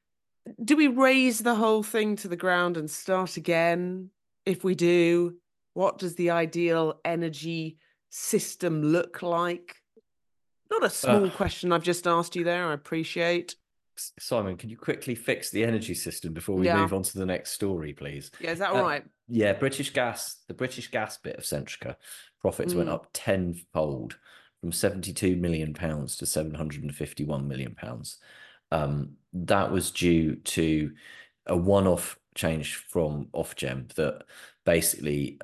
Do we raise the whole thing to the ground and start again? If we do, what does the ideal energy system look like? Not a small question I've just asked you there, I appreciate. Simon, can you quickly fix the energy system before we Yeah. move on to the next story, please? Yeah, is that all right? Yeah, British Gas, the British Gas bit of Centrica, profits went up tenfold from £72 million to £751 million. That was due to a one-off change from Ofgem that basically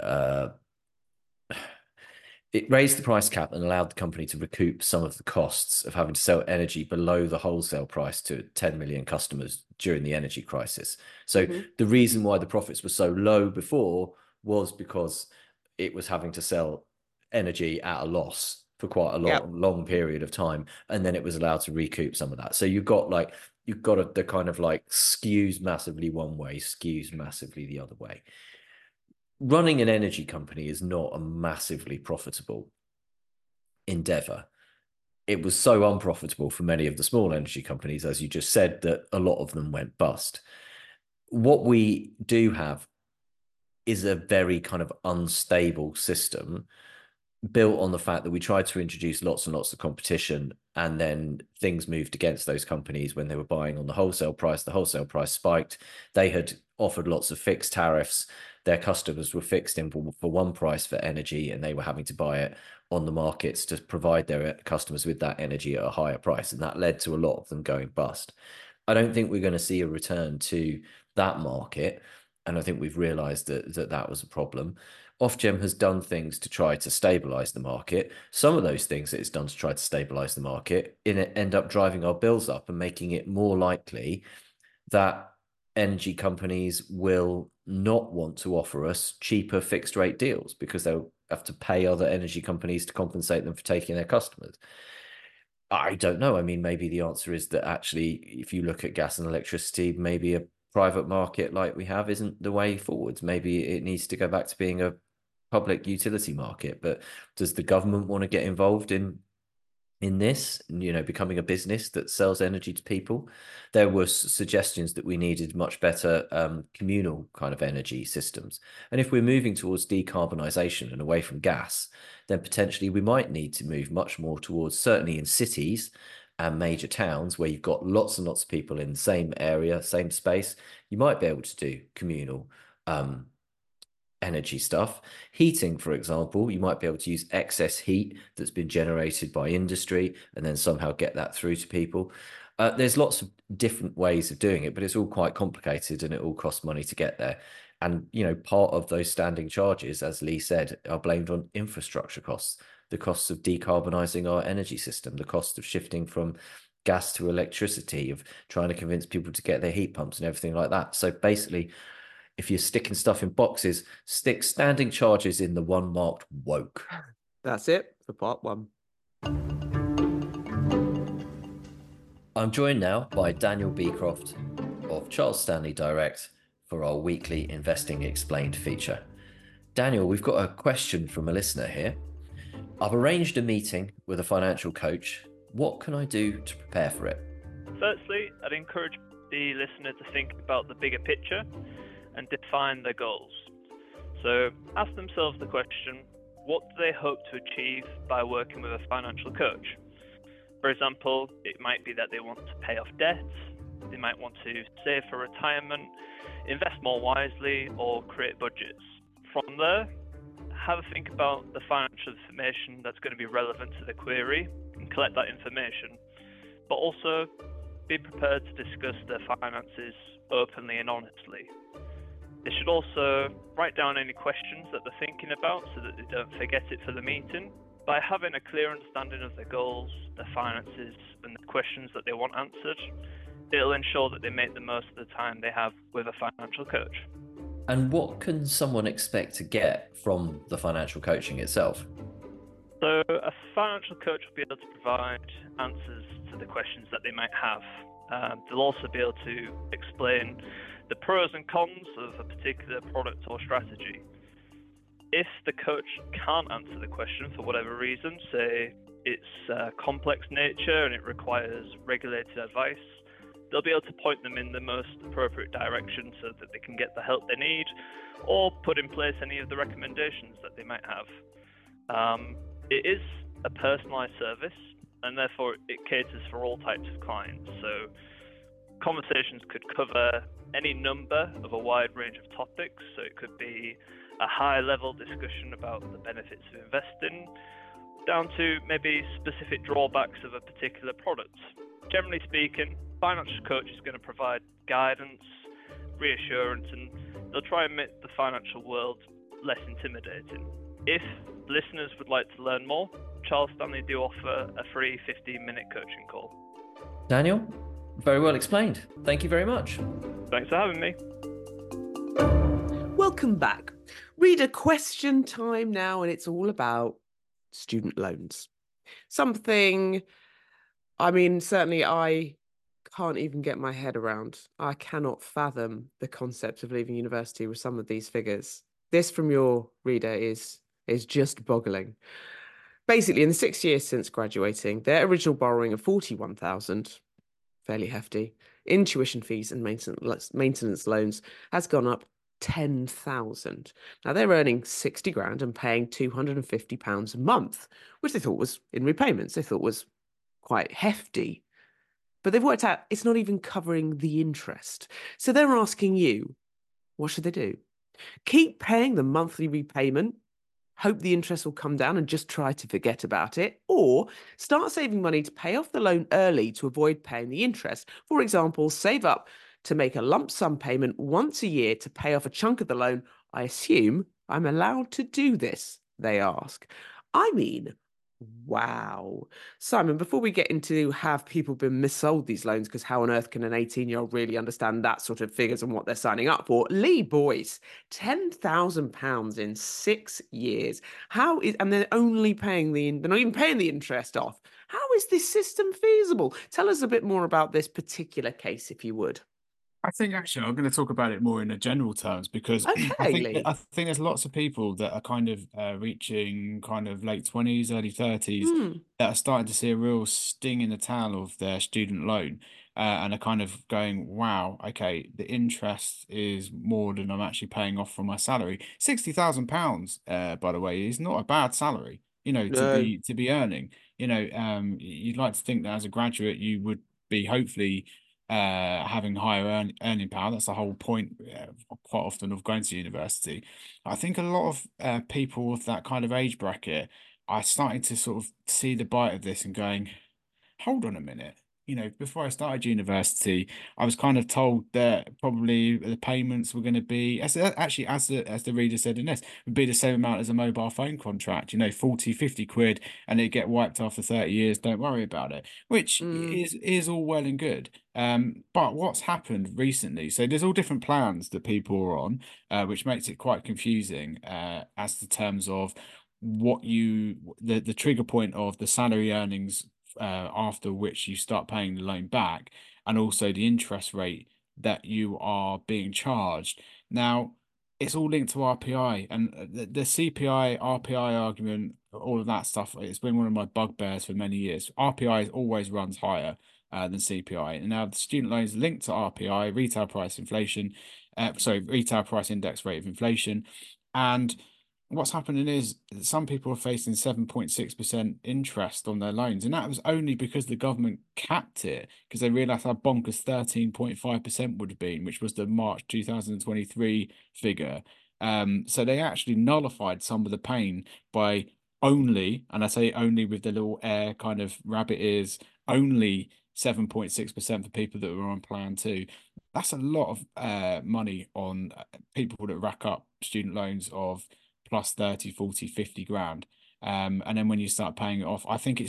it raised the price cap and allowed the company to recoup some of the costs of having to sell energy below the wholesale price to 10 million customers during the energy crisis. So the reason why the profits were so low before was because it was having to sell energy at a loss for quite a long period of time, and then it was allowed to recoup some of that. So you've got the kind of like skews massively one way, skews massively the other way. Running an energy company is not a massively profitable endeavor. It was so unprofitable for many of the small energy companies, as you just said, that a lot of them went bust. What we do have is a very kind of unstable system built on the fact that we tried to introduce lots and lots of competition, and then things moved against those companies when they were buying on the wholesale price. The wholesale price spiked. They had offered lots of fixed tariffs. Their customers were fixed in for one price for energy, and they were having to buy it on the markets to provide their customers with that energy at a higher price. And that led to a lot of them going bust. I don't think we're going to see a return to that market. And I think we've realized that was a problem. Ofgem has done things to try to stabilize the market. Some of those things that it's done to try to stabilize the market end up driving our bills up and making it more likely that energy companies will not want to offer us cheaper fixed rate deals because they'll have to pay other energy companies to compensate them for taking their customers. I don't know. I mean, maybe the answer is that actually, if you look at gas and electricity, maybe a private market like we have isn't the way forwards. Maybe it needs to go back to being a public utility market. But does the government want to get involved in this, becoming a business that sells energy to people? There were suggestions that we needed much better communal kind of energy systems. And if we're moving towards decarbonisation and away from gas, then potentially we might need to move much more towards, certainly in cities and major towns where you've got lots and lots of people in the same area, same space, you might be able to do communal energy stuff. Heating, for example, you might be able to use excess heat that's been generated by industry and then somehow get that through to people. There's lots of different ways of doing it, but it's all quite complicated and it all costs money to get there. And, part of those standing charges, as Lee said, are blamed on infrastructure costs, the costs of decarbonising our energy system, the cost of shifting from gas to electricity, of trying to convince people to get their heat pumps and everything like that. So basically, if you're sticking stuff in boxes, stick standing charges in the one marked woke. That's it for part one. I'm joined now by Daniel Beecroft of Charles Stanley Direct for our weekly Investing Explained feature. Daniel, we've got a question from a listener here. I've arranged a meeting with a financial coach. What can I do to prepare for it? Firstly, I'd encourage the listener to think about the bigger picture and define their goals. So ask themselves the question, what do they hope to achieve by working with a financial coach? For example, it might be that they want to pay off debts, they might want to save for retirement, invest more wisely, or create budgets. From there, have a think about the financial information that's going to be relevant to the query and collect that information, but also be prepared to discuss their finances openly and honestly. They should also write down any questions that they're thinking about so that they don't forget it for the meeting. By having a clear understanding of their goals, their finances, and the questions that they want answered, it'll ensure that they make the most of the time they have with a financial coach. And what can someone expect to get from the financial coaching itself? So a financial coach will be able to provide answers to the questions that they might have. They'll also be able to explain the pros and cons of a particular product or strategy. If the coach can't answer the question for whatever reason, say it's complex nature and it requires regulated advice, they'll be able to point them in the most appropriate direction so that they can get the help they need or put in place any of the recommendations that they might have. It is a personalised service, and therefore it caters for all types of clients. So conversations could cover any number of a wide range of topics. So it could be a high-level discussion about the benefits of investing, down to maybe specific drawbacks of a particular product. Generally speaking, financial coach is going to provide guidance, reassurance, and they'll try and make the financial world less intimidating. If listeners would like to learn more, Charles Stanley do offer a free 15-minute coaching call. Daniel, very well explained. Thank you very much. Thanks for having me. Welcome back. Reader question time now, and it's all about student loans. Something, I mean, certainly I can't even get my head around. I cannot fathom the concept of leaving university with some of these figures. This from your reader is just boggling. Basically, in the 6 years since graduating, their original borrowing of 41,000, fairly hefty, in tuition fees and maintenance loans has gone up 10,000. Now they're earning 60 grand and paying £250 a month, which they thought was in repayments. They thought was quite hefty. But they've worked out it's not even covering the interest. So they're asking you, what should they do? Keep paying the monthly repayment, hope the interest will come down and just try to forget about it, or start saving money to pay off the loan early to avoid paying the interest. For example, save up to make a lump sum payment once a year to pay off a chunk of the loan. I assume I'm allowed to do this, they ask. I mean, wow. Simon, before we get into have people been missold these loans, because how on earth can an 18-year-old really understand that sort of figures and what they're signing up for? Lee Boyce, £10,000 in 6 years. And they're only paying they're not even paying the interest off. How is this system feasible? Tell us a bit more about this particular case, if you would. I think actually I'm going to talk about it more in a general terms because Okay, Lee. I think there's lots of people that are kind of reaching kind of late 20s, early 30s that are starting to see a real sting in the tail of their student loan and are kind of going, wow, okay, the interest is more than I'm actually paying off from my salary. £60,000, by the way, is not a bad salary, you know, No. to be earning. You know, you'd like to think that as a graduate you would be hopefully having higher earning power. That's the whole point quite often of going to university. I think a lot of people of that kind of age bracket are starting to sort of see the bite of this and going, hold on a minute. You know, before I started university, I was kind of told that probably the payments were going to be, as the reader said in this, would be the same amount as a mobile phone contract, you know, 40, 50 quid, and it get wiped after 30 years. Don't worry about it, which is all well and good. But what's happened recently, so there's all different plans that people are on, which makes it quite confusing as to terms of what the trigger point of the salary earnings after which you start paying the loan back, and also the interest rate that you are being charged. Now, it's all linked to RPI, and the CPI, RPI argument, all of that stuff, it's been one of my bugbears for many years. RPI always runs higher than CPI. And now the student loans linked to RPI, retail price inflation, retail price index rate of inflation. And what's happening is some people are facing 7.6% interest on their loans. And that was only because the government capped it, because they realised how bonkers 13.5% would have been, which was the March 2023 figure. So they actually nullified some of the pain by only, and I say only with the little air kind of rabbit ears, only 7.6% for people that were on plan 2. That's a lot of money on people that rack up student loans of plus 30, 40, 50 grand. And then when you start paying it off, I think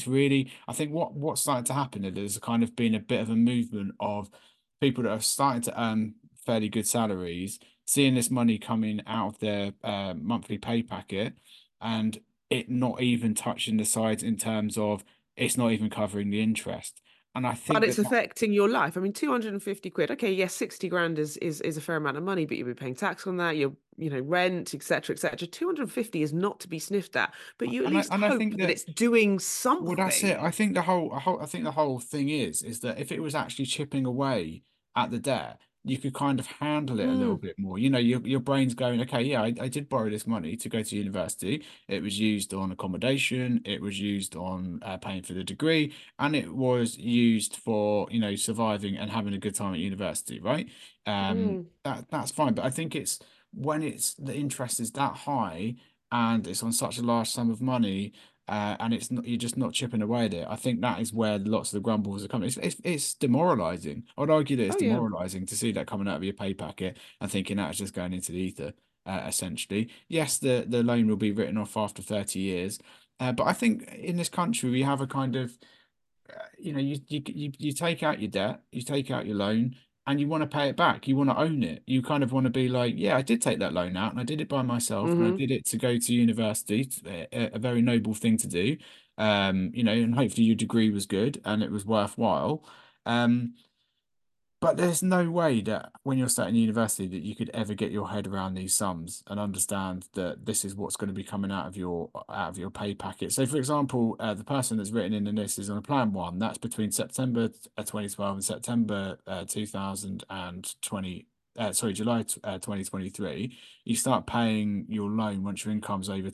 what's starting to happen is there's kind of been a bit of a movement of people that are starting to earn fairly good salaries, seeing this money coming out of their monthly pay packet and it not even touching the sides in terms of it's not even covering the interest. And I think But it's affecting your life. I mean, 250 quid. Okay, yes, 60 grand is a fair amount of money, but you'll be paying tax on that, rent, etc., etc. 250 is not to be sniffed at, but you at least hope that it's doing something. Well, that's it. I think the whole thing is that if it was actually chipping away at the debt, you could kind of handle it a little bit more. You know, your brain's going, okay, yeah, I did borrow this money to go to university. It was used on accommodation, it was used on paying for the degree, and it was used for, you know, surviving and having a good time at university, right? That's fine. But I think it's when it's the interest is that high and it's on such a large sum of money, and it's not, you're just not chipping away at it. I think that is where lots of the grumbles are coming. It's demoralizing. I would argue that it's Oh yeah. demoralizing to see that coming out of your pay packet and thinking that it's just going into the ether, essentially. Yes, the loan will be written off after 30 years. But I think in this country we have a kind of you know, you take out your debt, you take out your loan, and you want to pay it back. You want to own it. You kind of want to be like, yeah, I did take that loan out, and I did it by myself, and I did it to go to university. A very noble thing to do. You know, and hopefully your degree was good and it was worthwhile. Um, but there's no way that when you're starting university that you could ever get your head around these sums and understand that this is what's going to be coming out of your pay packet. So, for example, the person that's written in this is on a plan one. That's between September 2012 and September 2020. July 2023. You start paying your loan once your income's over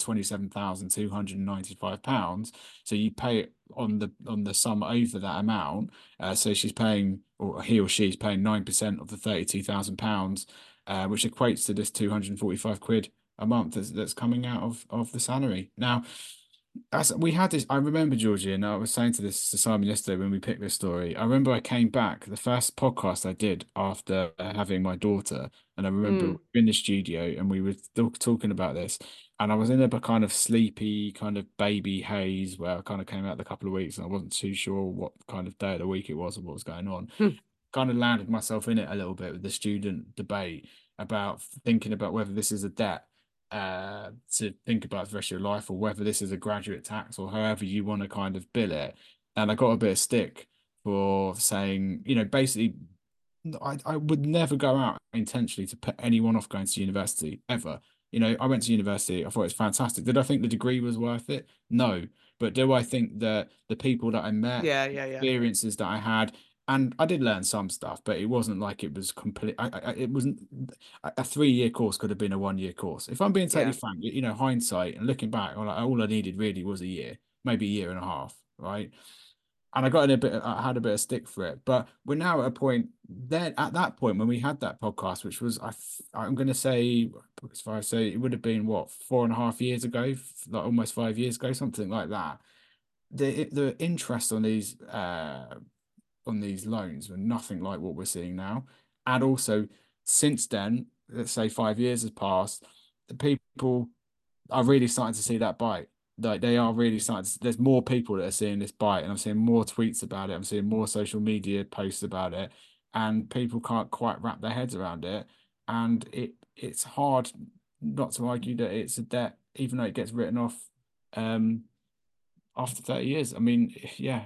£27,295. So you pay it on the sum over that amount. So she's paying, or he or she's paying 9% of the £32,000, which equates to this 245 quid a month that's coming out of the salary. Now, as we had this, I remember, Georgie, and I was saying to this to Simon yesterday when we picked this story. I remember I came back, the first podcast I did after having my daughter, and I remember in the studio and we were talking about this, and I was in a kind of sleepy, kind of baby haze where I kind of came out a couple of weeks and I wasn't too sure what kind of day of the week it was and what was going on. Kind of landed myself in it a little bit with the student debate about thinking about whether this is a debt to think about the rest of your life, or whether this is a graduate tax, or however you want to kind of bill it. And I got a bit of stick for saying, you know, basically, I would never go out intentionally to put anyone off going to university ever. You know, I went to university, I thought it was fantastic. Did I think the degree was worth it? No. But do I think that the people that I met, Yeah. experiences that I had, and I did learn some stuff, but it wasn't like it was complete. It wasn't a 3 year course could have been a 1 year course. If I'm being totally frank, you know, hindsight and looking back, all I needed really was a year, maybe a year and a half, right? And I had a bit of stick for it. But we're now at a point then at that point when we had that podcast, which was I'm going to say, as far as say, it would have been what 4.5 years ago, like almost 5 years ago, something like that. The interest on these loans were nothing like what we're seeing now. And also, since then, let's say 5 years has passed, the people are really starting to see that bite. Like they are really starting to, there's more people that are seeing this bite, and I'm seeing more tweets about it. I'm seeing more social media posts about it, and people can't quite wrap their heads around it. And it's hard not to argue that it's a debt, even though it gets written off um after 30 years. I mean, yeah,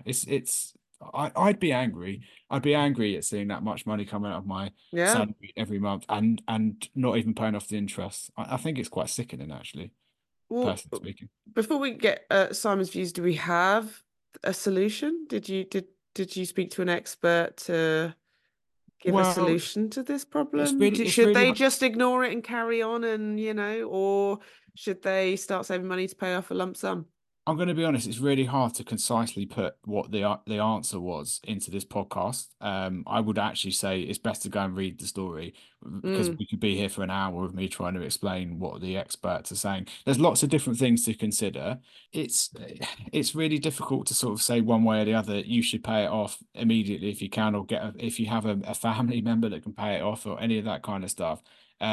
I'd be angry. I'd be angry at seeing that much money come out of my Yeah. salary every month and not even paying off the interest. I think it's quite sickening, actually, Well, personally speaking. before we get Simon's views, do we have a solution? Did you speak to an expert to give a Well, solution to this it's problem? really, it's Should really, they just ignore it and carry on, and or should they start saving money to pay off a lump sum? I'm going to be honest, it's really hard to concisely put what the answer was into this podcast. I would actually say it's best to go and read the story because we could be here for an hour with me trying to explain what the experts are saying. There's lots of different things to consider. It's really difficult to sort of say one way or the other. You should pay it off immediately if you can, or if you have a family member that can pay it off, or any of that kind of stuff.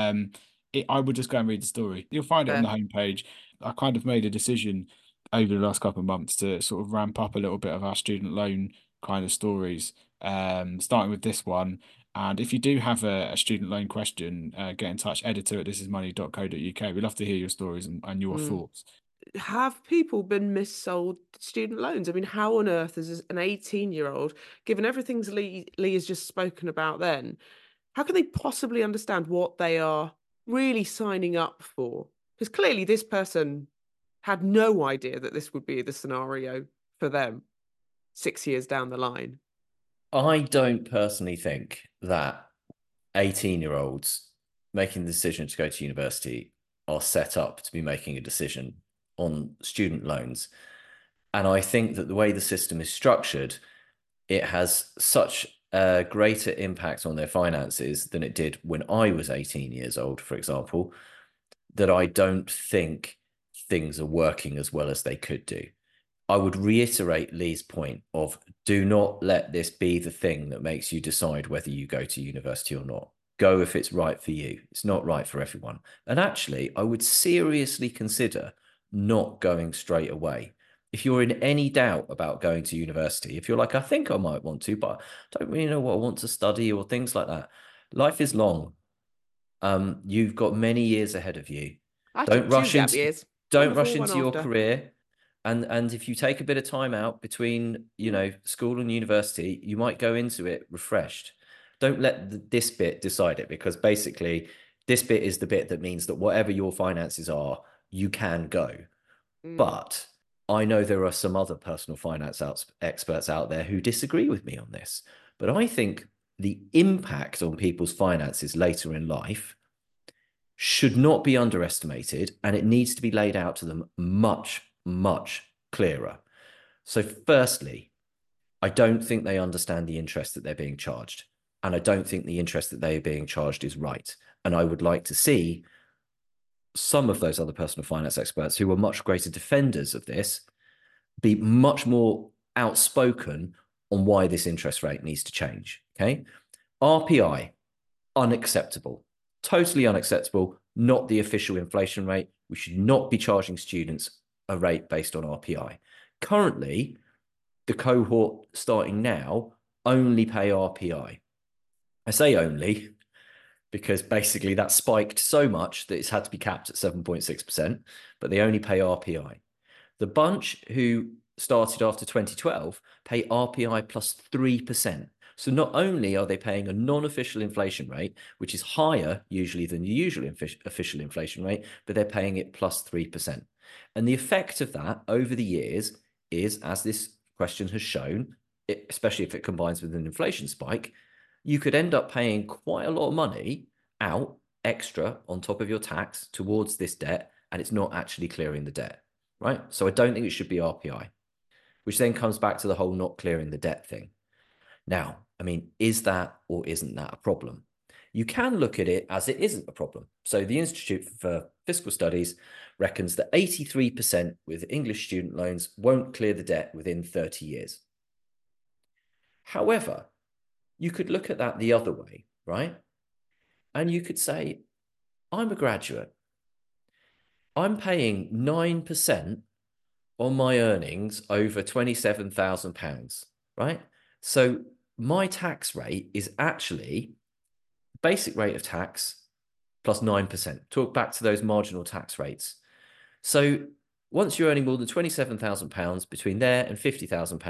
I would just go and read the story. You'll find it on the Fair. homepage. I kind of made a decision over the last couple of months to sort of ramp up a little bit of our student loan kind of stories, starting with this one. And if you do have a student loan question, get in touch, editor at thisismoney.co.uk. We'd love to hear your stories and your thoughts. Have people been missold student loans? I mean, how on earth is an 18-year-old, given everything Lee has just spoken about then, how can they possibly understand what they are really signing up for? Because clearly this person had no idea that this would be the scenario for them 6 years down the line. I don't personally think that 18-year-olds making the decision to go to university are set up to be making a decision on student loans. And I think that the way the system is structured, it has such a greater impact on their finances than it did when I was 18 years old, for example, that I don't think things are working as well as they could do. I would reiterate Lee's point of do not let this be the thing that makes you decide whether you go to university or not. Go if it's right for you. It's not right for everyone. And actually, I would seriously consider not going straight away. If you're in any doubt about going to university, if you're like, I think I might want to, but I don't really know what I want to study or things like that. Life is long. You've got many years ahead of you. I Don't took rush 2 gap into years. don't One rush before, one into your after. career. And if you take a bit of time out between, school and university, you might go into it refreshed. Don't let this bit decide it, because basically this bit is the bit that means that whatever your finances are, you can go. But I know there are some other personal finance experts out there who disagree with me on this. But I think the impact on people's finances later in life should not be underestimated, and it needs to be laid out to them much, much clearer. So firstly, I don't think they understand the interest that they're being charged. And I don't think the interest that they are being charged is right. And I would like to see some of those other personal finance experts who are much greater defenders of this be much more outspoken on why this interest rate needs to change. Okay. RPI, unacceptable, totally unacceptable, not the official inflation rate. We should not be charging students a rate based on RPI. Currently, the cohort starting now only pay RPI. I say only because basically that spiked so much that it's had to be capped at 7.6%, but they only pay RPI. The bunch who started after 2012 pay RPI plus 3%. So not only are they paying a non-official inflation rate, which is higher usually than the usual official inflation rate, but they're paying it plus 3%. And the effect of that over the years is, as this question has shown, especially if it combines with an inflation spike, you could end up paying quite a lot of money out extra on top of your tax towards this debt, and it's not actually clearing the debt, right? So I don't think it should be RPI, which then comes back to the whole not clearing the debt thing. Now, I mean, is that or isn't that a problem? You can look at it as it isn't a problem. So the Institute for Fiscal Studies reckons that 83% with English student loans won't clear the debt within 30 years. However, you could look at that the other way, right? And you could say, I'm a graduate. I'm paying 9% on my earnings over £27,000, right? So my tax rate is actually basic rate of tax plus 9%. Talk back to those marginal tax rates. So once you're earning more than £27,000 between there and £50,000,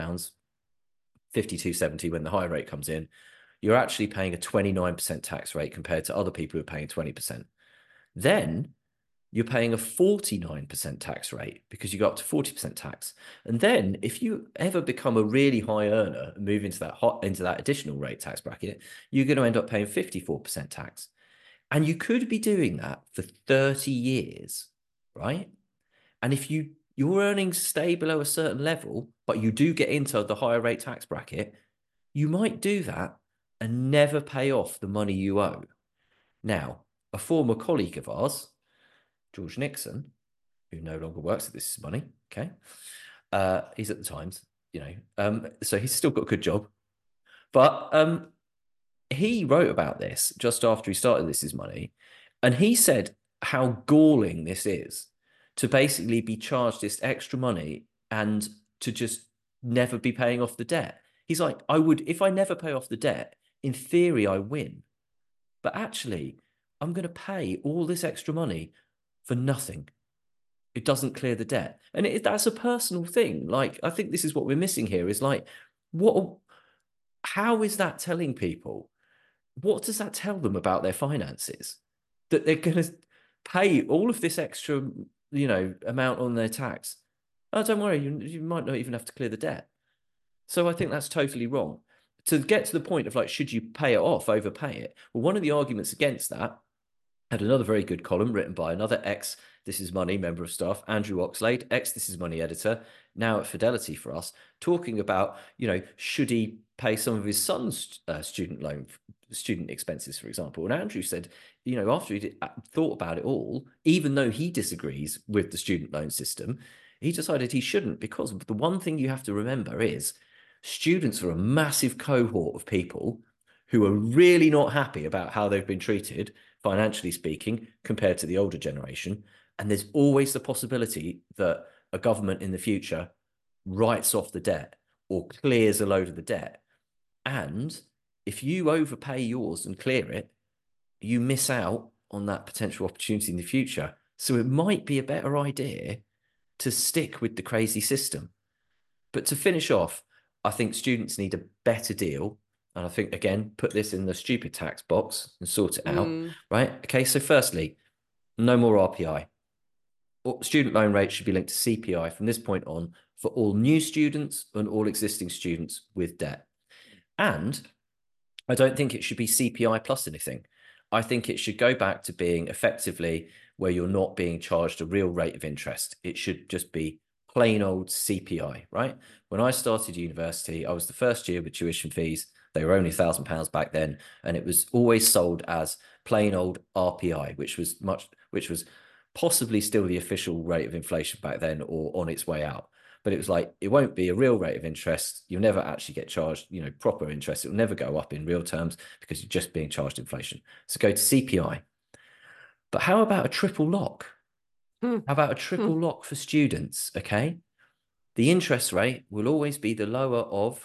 5270 when the high rate comes in, you're actually paying a 29% tax rate compared to other people who are paying 20%. Then you're paying a 49% tax rate because you go up to 40% tax. And then if you ever become a really high earner and move into that additional rate tax bracket, you're going to end up paying 54% tax. And you could be doing that for 30 years, right? And if your earnings stay below a certain level, but you do get into the higher rate tax bracket, you might do that and never pay off the money you owe. Now, a former colleague of ours, George Nixon, who no longer works at This Is Money, okay, he's at the Times, so he's still got a good job. But he wrote about this just after he started This Is Money, and he said how galling this is to basically be charged this extra money and to just never be paying off the debt. He's like, if I never pay off the debt, in theory, I win. But actually, I'm going to pay all this extra money for nothing. It doesn't clear the debt. And that's a personal thing. Like, I think this is what we're missing here is like, how is that telling people? What does that tell them about their finances? That they're going to pay all of this extra, amount on their tax. Oh, don't worry, you might not even have to clear the debt. So I think that's totally wrong. to get to the point of like, should you pay it off, overpay it? Well, one of the arguments against that had another very good column written by another ex This Is Money member of staff, Andrew Oxlade, ex This Is Money editor, now at Fidelity for us, talking about, should he pay some of his son's student expenses, for example. And Andrew said, after he thought about it all, even though he disagrees with the student loan system, he decided he shouldn't, because the one thing you have to remember is students are a massive cohort of people who are really not happy about how they've been treated, financially speaking, compared to the older generation. And there's always the possibility that a government in the future writes off the debt or clears a load of the debt. And if you overpay yours and clear it, you miss out on that potential opportunity in the future. So it might be a better idea to stick with the crazy system. But to finish off, I think students need a better deal. And I think, again, put this in the stupid tax box and sort it out, right? Okay, so firstly, no more RPI. Student loan rates should be linked to CPI from this point on for all new students and all existing students with debt. And I don't think it should be CPI plus anything. I think it should go back to being effectively where you're not being charged a real rate of interest. It should just be plain old CPI, right? When I started university, I was the first year with tuition fees. They were only £1,000 back then, and it was always sold as plain old RPI, which was possibly still the official rate of inflation back then, or on its way out. But it was like, it won't be a real rate of interest. You'll never actually get charged, proper interest. It will never go up in real terms because you're just being charged inflation. So go to CPI. But how about a triple lock? How about a triple lock for students? Okay. The interest rate will always be the lower of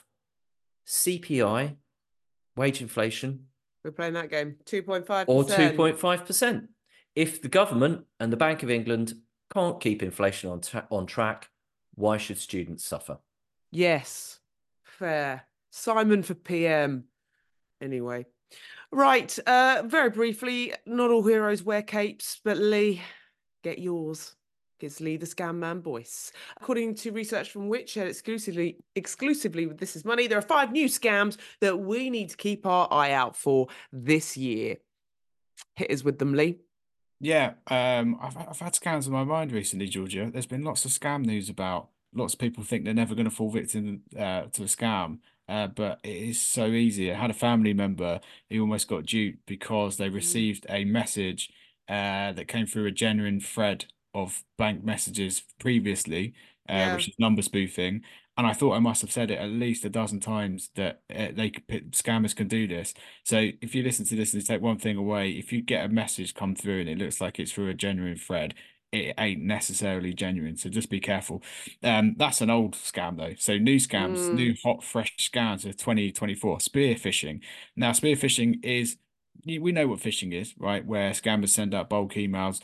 CPI, wage inflation. We're playing that game. 2.5%. Or 2.5%. If the government and the Bank of England can't keep inflation on track, why should students suffer? Yes. Fair. Simon for PM. Anyway. Right. Very briefly, not all heroes wear capes, but Lee, get yours. Gives Lee the scam man voice. According to research from Which, shared exclusively with This Is Money, there are 5 new scams that we need to keep our eye out for this year. Hit us with them, Lee. Yeah, I've had scams in my mind recently, Georgia. There's been lots of scam news about lots of people think they're never going to fall victim to a scam, but it is so easy. I had a family member who almost got duped because they received a message that came through a genuine thread of bank messages previously, which is number spoofing. And I thought I must have said it at least a dozen times that scammers can do this. So if you listen to this and take one thing away, if you get a message come through and it looks like it's through a genuine thread, it ain't necessarily genuine. So just be careful. That's an old scam though. So new scams, new hot, fresh scams of 2024, spear phishing. Now, spear phishing is, we know what phishing is, right? Where scammers send out bulk emails,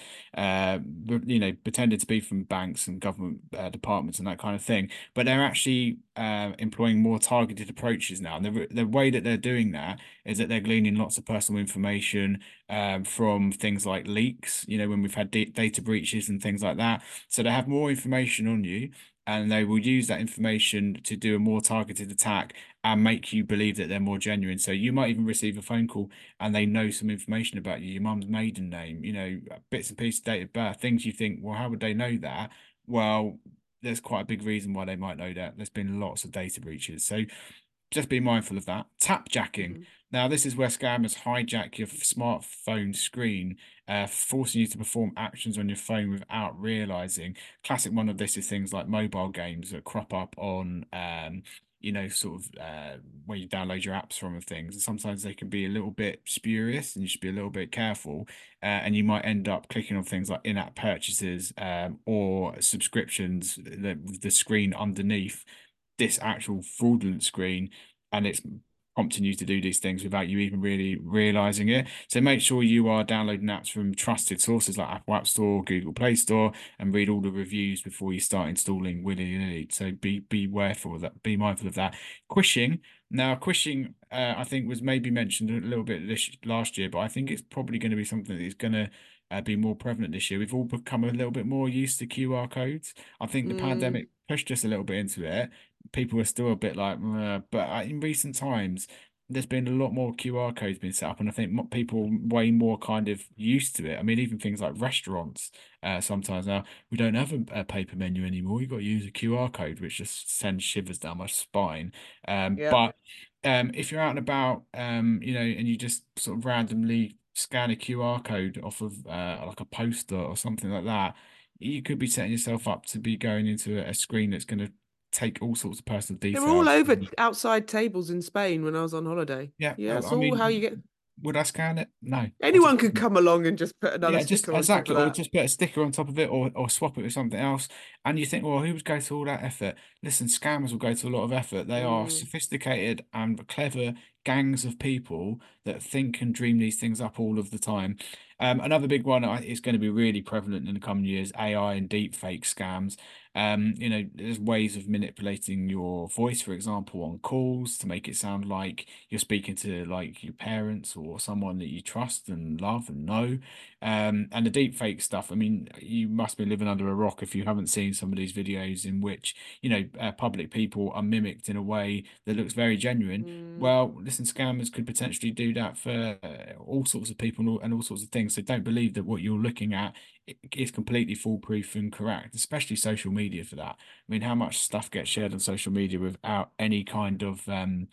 pretending to be from banks and government departments and that kind of thing. But they're actually employing more targeted approaches now. And the way that they're doing that is that they're gleaning lots of personal information from things like leaks, when we've had data breaches and things like that. So they have more information on you, and they will use that information to do a more targeted attack and make you believe that they're more genuine. So you might even receive a phone call and they know some information about you, your mum's maiden name, bits and pieces, date of birth, things you think, well, how would they know that? Well, there's quite a big reason why they might know that. There's been lots of data breaches. So just be mindful of that. Tapjacking. Now, this is where scammers hijack your smartphone screen, forcing you to perform actions on your phone without realizing. Classic one of this is things like mobile games that crop up on, where you download your apps from and things. And sometimes they can be a little bit spurious and you should be a little bit careful. And you might end up clicking on things like in-app purchases or subscriptions, the screen underneath this actual fraudulent screen, and it's prompting you to do these things without you even really realizing it. So make sure you are downloading apps from trusted sources like Apple App Store, Google Play Store, and read all the reviews before you start installing willy-nilly. So be mindful of that. Be mindful of that. Quishing. Now, quishing, I think was maybe mentioned a little bit last year, but I think it's probably going to be something that is going to be more prevalent this year. We've all become a little bit more used to QR codes. I think the pandemic pushed us a little bit into it, people are still a bit like, but in recent times, there's been a lot more QR codes being set up, and I think people are way more kind of used to it. I mean, even things like restaurants, sometimes now we don't have a paper menu anymore. You've got to use a QR code, which just sends shivers down my spine. Yeah. But if you're out and about, and you just sort of randomly scan a QR code off of like a poster or something like that, you could be setting yourself up to be going into a screen that's going to take all sorts of personal They were all details. over outside tables in Spain when I was on holiday. Yeah, Yeah, it's I all how you mean, get. would I scan it? No, I just Anyone could come along and just put another yeah, just sticker on top exactly, of or that. just put a sticker on top of it, or swap it with something else. And you think, well, who would go to all that effort? Listen, scammers will go to a lot of effort. They are Mm. sophisticated and clever gangs of people that think and dream these things up all of the time. Another big one is going to be really prevalent in the coming years: AI and deep fake scams. There's ways of manipulating your voice, for example, on calls to make it sound like you're speaking to like your parents or someone that you trust and love and know. And the deep fake stuff, I mean, you must be living under a rock if you haven't seen some of these videos in which, public people are mimicked in a way that looks very genuine. Mm. Well, listen, scammers could potentially do that for all sorts of people and all sorts of things. So don't believe that what you're looking at is completely foolproof and correct, especially social media for that. I mean, how much stuff gets shared on social media without any kind of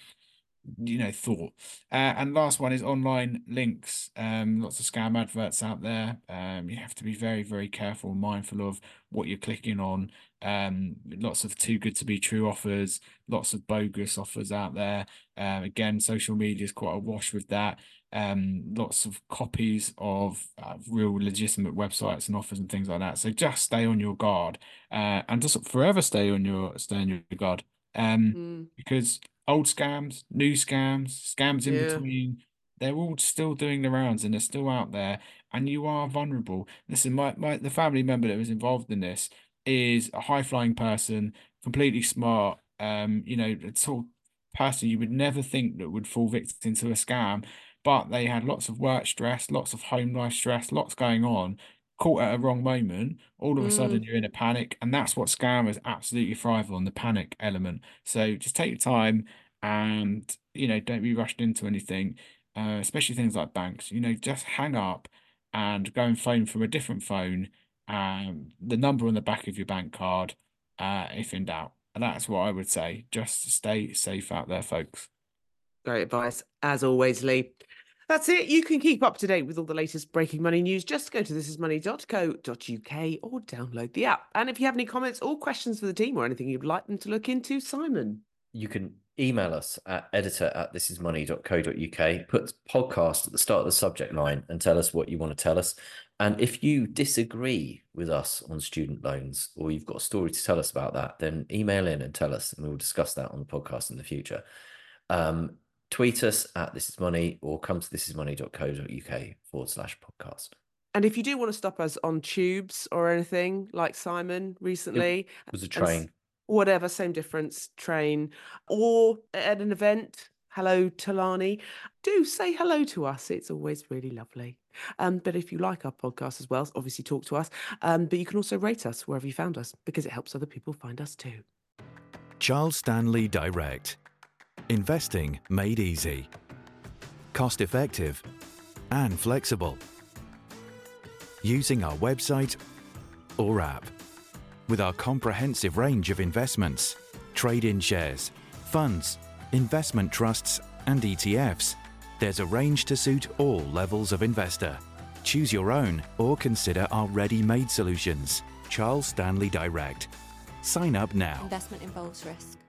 thought. And last one is online links. Lots of scam adverts out there. You have to be very, very careful and mindful of what you're clicking on. Lots of too good to be true offers, lots of bogus offers out there. Again, social media is quite awash with that. Lots of copies of real legitimate websites and offers and things like that. So just stay on your guard, and just forever stay on your guard. Mm. Because old scams, new scams, scams in Yeah. between, they're all still doing the rounds and they're still out there, and you are vulnerable. Listen, the family member that was involved in this is a high flying person, completely smart, a sort of person you would never think that would fall victim to a scam, but they had lots of work stress, lots of home life stress, lots going on. Caught at a wrong moment, all of a sudden Mm. you're in a panic, and that's what scammers absolutely thrive on, the panic element. So just take your time and, don't be rushed into anything, especially things like banks. Just hang up and go and phone from a different phone, the number on the back of your bank card, if in doubt. And that's what I would say. Just stay safe out there, folks. Great advice, as always, Lee. That's it. You can keep up to date with all the latest breaking money news. Just go to thisismoney.co.uk or download the app. And if you have any comments or questions for the team or anything you'd like them to look into, Simon. You can email us at editor@thisismoney.co.uk, put podcast at the start of the subject line and tell us what you want to tell us. And if you disagree with us on student loans, or you've got a story to tell us about that, then email in and tell us, and we'll discuss that on the podcast in the future. Tweet us at thisismoney, or come to thisismoney.co.uk/podcast. And if you do want to stop us on tubes or anything like Simon recently, It was a train. Whatever, same difference, train, or at an event, hello, Talani, do say hello to us. It's always really lovely. But if you like our podcast as well, obviously talk to us. But you can also rate us wherever you found us, because it helps other people find us too. Charles Stanley Direct. Investing made easy. Cost effective and flexible. Using our website or app. With our comprehensive range of investments, trade-in shares, funds, investment trusts and ETFs, there's a range to suit all levels of investor. Choose your own or consider our ready-made solutions. Charles Stanley Direct. Sign up now. Investment involves risk.